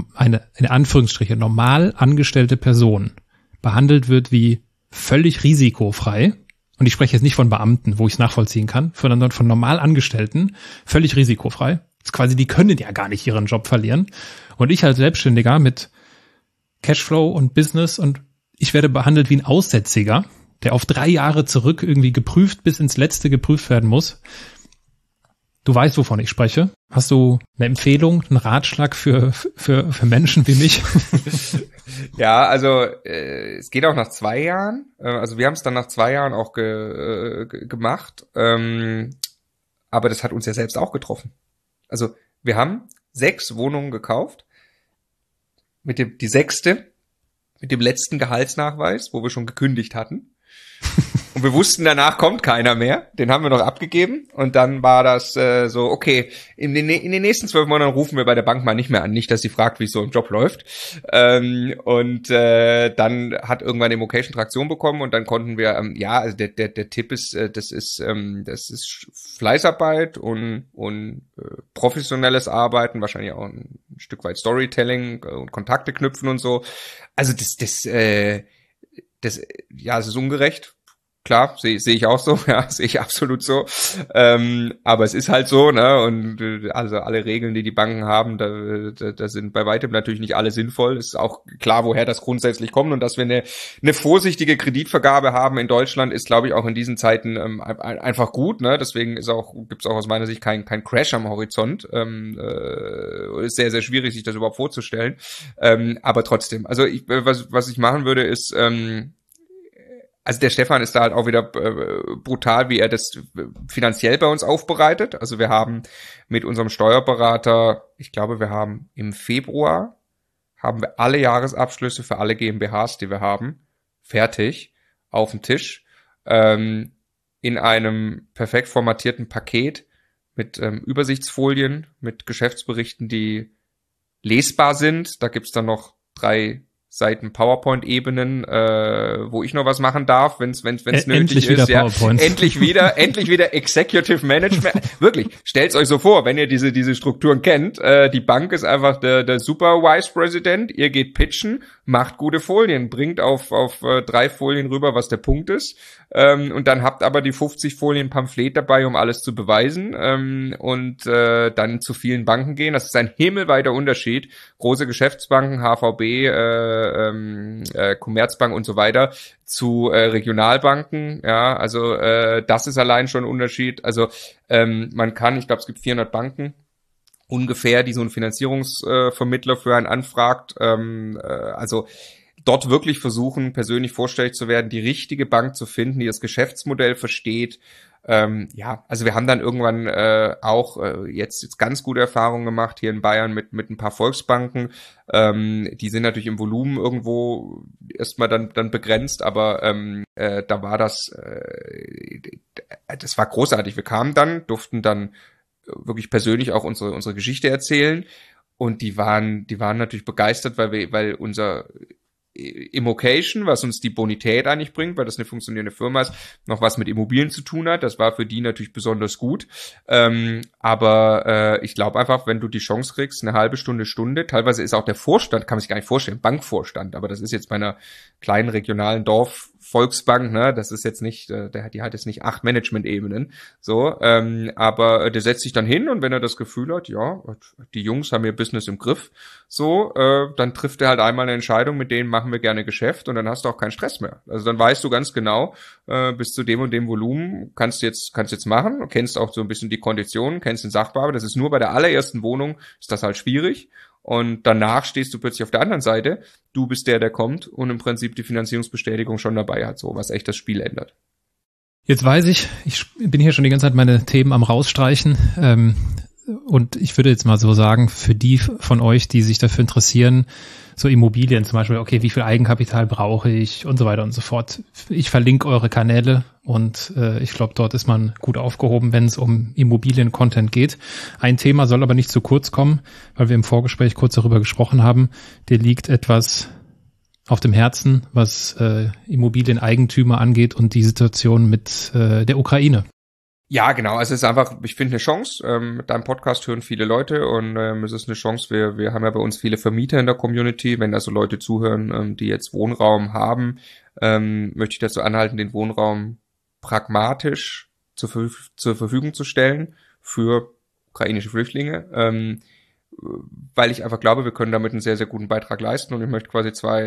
normal angestellte Person behandelt wird wie völlig risikofrei, und ich spreche jetzt nicht von Beamten, wo ich es nachvollziehen kann, sondern von normal Angestellten, völlig risikofrei. Das ist quasi, die können ja gar nicht ihren Job verlieren. Und ich als Selbstständiger mit Cashflow und Business, und ich werde behandelt wie ein Aussätziger, der auf 3 Jahre zurück irgendwie geprüft, bis ins Letzte geprüft werden muss. Du weißt, wovon ich spreche. Hast du eine Empfehlung, einen Ratschlag für Menschen wie mich? Ja, also es geht auch nach 2 Jahren. Also wir haben es dann nach 2 Jahren auch gemacht. Aber das hat uns ja selbst auch getroffen. Also wir haben 6 Wohnungen gekauft. Die 6. mit dem letzten Gehaltsnachweis, wo wir schon gekündigt hatten. Und wir wussten, danach kommt keiner mehr. Den haben wir noch abgegeben. Und dann war das so, okay, in den nächsten 12 Monaten rufen wir bei der Bank mal nicht mehr an. Nicht, dass sie fragt, wie es so im Job läuft. Dann hat irgendwann Immocation Traktion bekommen und dann konnten wir, also der Tipp ist, das ist Fleißarbeit und professionelles Arbeiten, wahrscheinlich auch ein Stück weit Storytelling und Kontakte knüpfen und so. Also es ist ungerecht. Klar, sehe ich auch so, ja, sehe ich absolut so. Aber es ist halt so, ne? Und also alle Regeln, die Banken haben, da sind bei weitem natürlich nicht alle sinnvoll. Es ist auch klar, woher das grundsätzlich kommt und dass wir eine vorsichtige Kreditvergabe haben in Deutschland, ist, glaube ich, auch in diesen Zeiten einfach gut, ne? Deswegen gibt's auch aus meiner Sicht kein Crash am Horizont. Ist sehr, sehr schwierig, sich das überhaupt vorzustellen. Aber trotzdem, also was ich machen würde, ist also der Stefan ist da halt auch wieder brutal, wie er das finanziell bei uns aufbereitet. Also wir haben mit unserem Steuerberater, ich glaube, wir haben im Februar alle Jahresabschlüsse für alle GmbHs, die wir haben, fertig auf dem Tisch, in einem perfekt formatierten Paket mit Übersichtsfolien, mit Geschäftsberichten, die lesbar sind. Da gibt's dann noch 3 Seiten PowerPoint-Ebenen, wo ich noch was machen darf, wenn es nötig ist. Ja, endlich wieder Executive Management. Wirklich, stellt's euch so vor, wenn ihr diese Strukturen kennt. Die Bank ist einfach der Super Vice President. Ihr geht pitchen, macht gute Folien, bringt auf 3 Folien rüber, was der Punkt ist. Und dann habt aber die 50 Folien Pamphlet dabei, um alles zu beweisen. Und dann zu vielen Banken gehen. Das ist ein himmelweiter Unterschied. Große Geschäftsbanken, HVB, Commerzbank und so weiter zu Regionalbanken, ja, also das ist allein schon ein Unterschied. Also man kann, ich glaube, es gibt 400 Banken ungefähr, die so einen Finanzierungsvermittler für einen anfragt, also dort wirklich versuchen, persönlich vorstellig zu werden, die richtige Bank zu finden, die das Geschäftsmodell versteht, Ja, also wir haben dann irgendwann auch jetzt ganz gute Erfahrungen gemacht hier in Bayern mit ein paar Volksbanken. Die sind natürlich im Volumen irgendwo erstmal dann begrenzt, aber da war das war großartig. Wir kamen dann, durften dann wirklich persönlich auch unsere Geschichte erzählen, und die waren natürlich begeistert, weil unser Immocation, was uns die Bonität eigentlich bringt, weil das eine funktionierende Firma ist, noch was mit Immobilien zu tun hat. Das war für die natürlich besonders gut. Aber ich glaube einfach, wenn du die Chance kriegst, eine halbe Stunde, teilweise ist auch der Vorstand, kann man sich gar nicht vorstellen, Bankvorstand, aber das ist jetzt bei einer kleinen regionalen Volksbank, ne, das ist jetzt nicht, die hat jetzt nicht 8 Management-Ebenen, so, aber der setzt sich dann hin, und wenn er das Gefühl hat, ja, die Jungs haben ihr Business im Griff, so, dann trifft er halt einmal eine Entscheidung, mit denen machen wir gerne Geschäft, und dann hast du auch keinen Stress mehr. Also dann weißt du ganz genau, bis zu dem und dem Volumen kannst jetzt machen, du kennst auch so ein bisschen die Konditionen, kennst den Sachbearbeiter, das ist nur bei der allerersten Wohnung, ist das halt schwierig. Und danach stehst du plötzlich auf der anderen Seite. Du bist der kommt und im Prinzip die Finanzierungsbestätigung schon dabei hat, so was echt das Spiel ändert. Jetzt weiß ich bin hier schon die ganze Zeit meine Themen am Rausstreichen. Und ich würde jetzt mal so sagen, für die von euch, die sich dafür interessieren, so Immobilien zum Beispiel, okay, wie viel Eigenkapital brauche ich und so weiter und so fort. Ich verlinke eure Kanäle, und ich glaube, dort ist man gut aufgehoben, wenn es um Immobilien-Content geht. Ein Thema soll aber nicht zu kurz kommen, weil wir im Vorgespräch kurz darüber gesprochen haben. Dir liegt etwas auf dem Herzen, was Immobilieneigentümer angeht und die Situation mit der Ukraine. Ja, genau. Also es ist einfach, ich finde, eine Chance. Mit deinem Podcast hören viele Leute, und es ist eine Chance. Wir haben ja bei uns viele Vermieter in der Community. Wenn da so Leute zuhören, die jetzt Wohnraum haben, möchte ich dazu anhalten, den Wohnraum pragmatisch zur Verfügung zu stellen für ukrainische Flüchtlinge, weil ich einfach glaube, wir können damit einen sehr, sehr guten Beitrag leisten, und ich möchte quasi zwei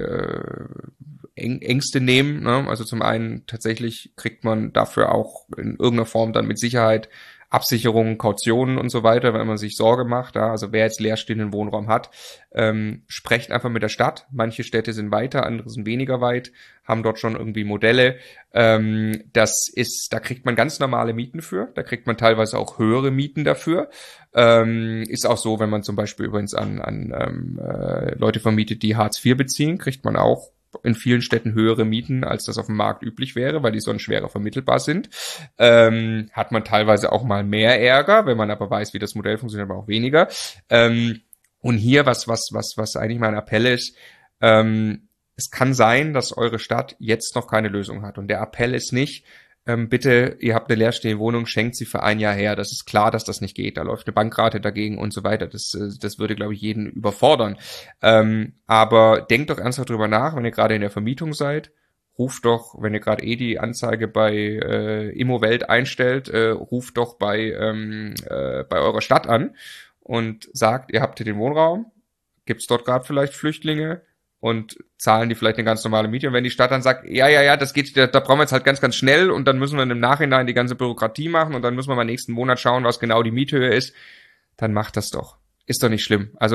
Ängste nehmen, ne? Also zum einen, tatsächlich kriegt man dafür auch in irgendeiner Form dann mit Sicherheit Absicherungen, Kautionen und so weiter, wenn man sich Sorge macht. Ja? Also wer jetzt leerstehenden Wohnraum hat, sprecht einfach mit der Stadt. Manche Städte sind weiter, andere sind weniger weit, haben dort schon irgendwie Modelle. Da kriegt man ganz normale Mieten für. Da kriegt man teilweise auch höhere Mieten dafür. Ist auch so, wenn man zum Beispiel übrigens an Leute vermietet, die Hartz IV beziehen, kriegt man auch in vielen Städten höhere Mieten, als das auf dem Markt üblich wäre, weil die sonst schwerer vermittelbar sind. Hat man teilweise auch mal mehr Ärger, wenn man aber weiß, wie das Modell funktioniert, aber auch weniger. Und hier, was eigentlich mein Appell ist, es kann sein, dass eure Stadt jetzt noch keine Lösung hat. Und der Appell ist nicht, bitte, ihr habt eine leerstehende Wohnung, schenkt sie für ein Jahr her. Das ist klar, dass das nicht geht. Da läuft eine Bankrate dagegen und so weiter. Das würde, glaube ich, jeden überfordern. Aber denkt doch ernsthaft drüber nach, wenn ihr gerade in der Vermietung seid. Ruft doch, wenn ihr gerade die Anzeige bei Immowelt einstellt, ruft doch bei eurer Stadt an und sagt, ihr habt hier den Wohnraum, gibt's dort gerade vielleicht Flüchtlinge, und zahlen die vielleicht eine ganz normale Miete. Und wenn die Stadt dann sagt, ja, das geht, da brauchen wir jetzt halt ganz, ganz schnell, und dann müssen wir im Nachhinein die ganze Bürokratie machen, und dann müssen wir mal nächsten Monat schauen, was genau die Miethöhe ist, dann macht das doch. Ist doch nicht schlimm. Also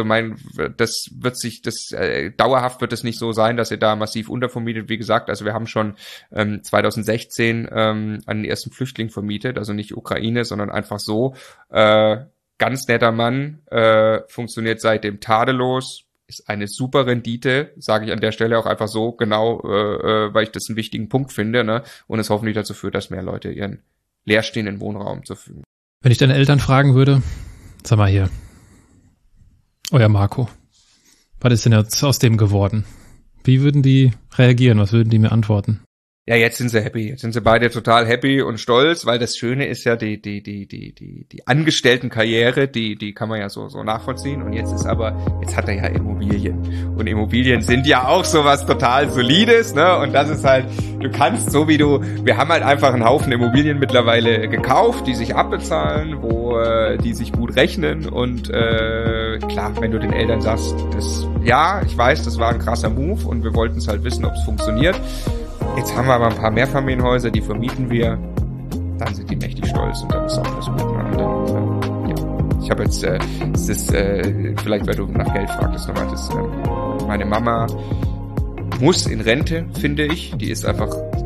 dauerhaft wird es nicht so sein, dass ihr da massiv untervermietet. Wie gesagt, also wir haben schon 2016 einen ersten Flüchtling vermietet, also nicht Ukraine, sondern einfach so. Ganz netter Mann, funktioniert seitdem tadellos. Ist eine super Rendite, sage ich an der Stelle auch einfach so, genau, weil ich das einen wichtigen Punkt finde, ne? Und es hoffentlich dazu führt, dass mehr Leute ihren leerstehenden Wohnraum zur Verfügung. Wenn ich deine Eltern fragen würde, sag mal hier, euer Marco, was ist denn jetzt aus dem geworden? Wie würden die reagieren? Was würden die mir antworten? Ja, jetzt sind sie happy. Jetzt sind sie beide total happy und stolz, weil das Schöne ist ja die Angestelltenkarriere, die kann man ja so nachvollziehen. Und jetzt hat er ja Immobilien. Und Immobilien sind ja auch sowas total Solides, ne? Und das ist halt, wir haben halt einfach einen Haufen Immobilien mittlerweile gekauft, die sich abbezahlen, wo die sich gut rechnen. Und klar, wenn du den Eltern sagst, ich weiß, das war ein krasser Move und wir wollten es halt wissen, ob es funktioniert. Jetzt haben wir aber ein paar Mehrfamilienhäuser, die vermieten wir. Dann sind die mächtig stolz, und dann ist auch alles gut. Ich habe jetzt, vielleicht weil du nach Geld fragtest, meine Mama muss in Rente, finde ich. Die ist einfach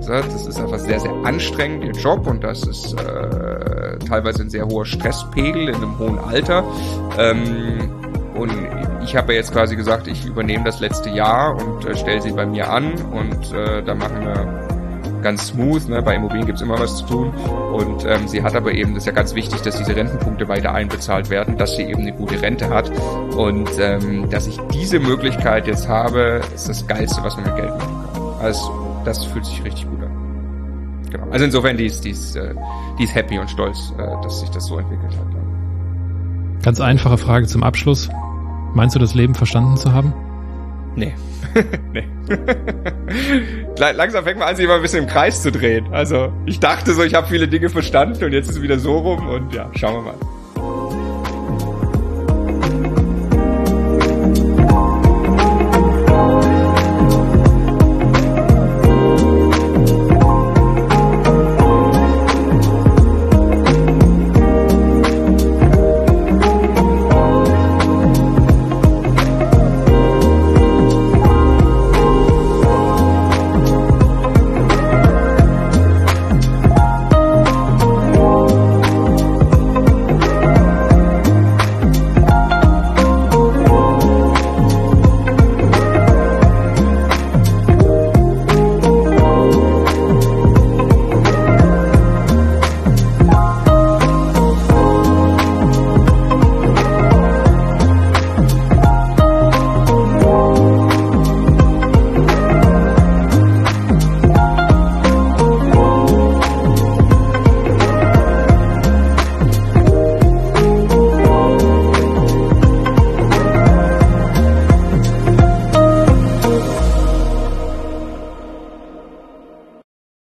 Das ist einfach sehr, sehr anstrengend, ihr Job, und das ist teilweise ein sehr hoher Stresspegel in einem hohen Alter. Und ich habe ja jetzt quasi gesagt, ich übernehme das letzte Jahr und stelle sie bei mir an, und da machen wir ganz smooth, ne? Bei Immobilien gibt's immer was zu tun, und sie hat aber eben, das ist ja ganz wichtig, dass diese Rentenpunkte weiter einbezahlt werden, dass sie eben eine gute Rente hat, und dass ich diese Möglichkeit jetzt habe, ist das Geilste, was man mit Geld machen kann. Also das fühlt sich richtig gut an. Genau. Also insofern, die ist happy und stolz, dass sich das so entwickelt hat. Ganz einfache Frage zum Abschluss. Meinst du, das Leben verstanden zu haben? Nee. Nee. Langsam fängt man an, sich immer ein bisschen im Kreis zu drehen. Also ich dachte so, ich habe viele Dinge verstanden, und jetzt ist es wieder so rum, und ja, schauen wir mal.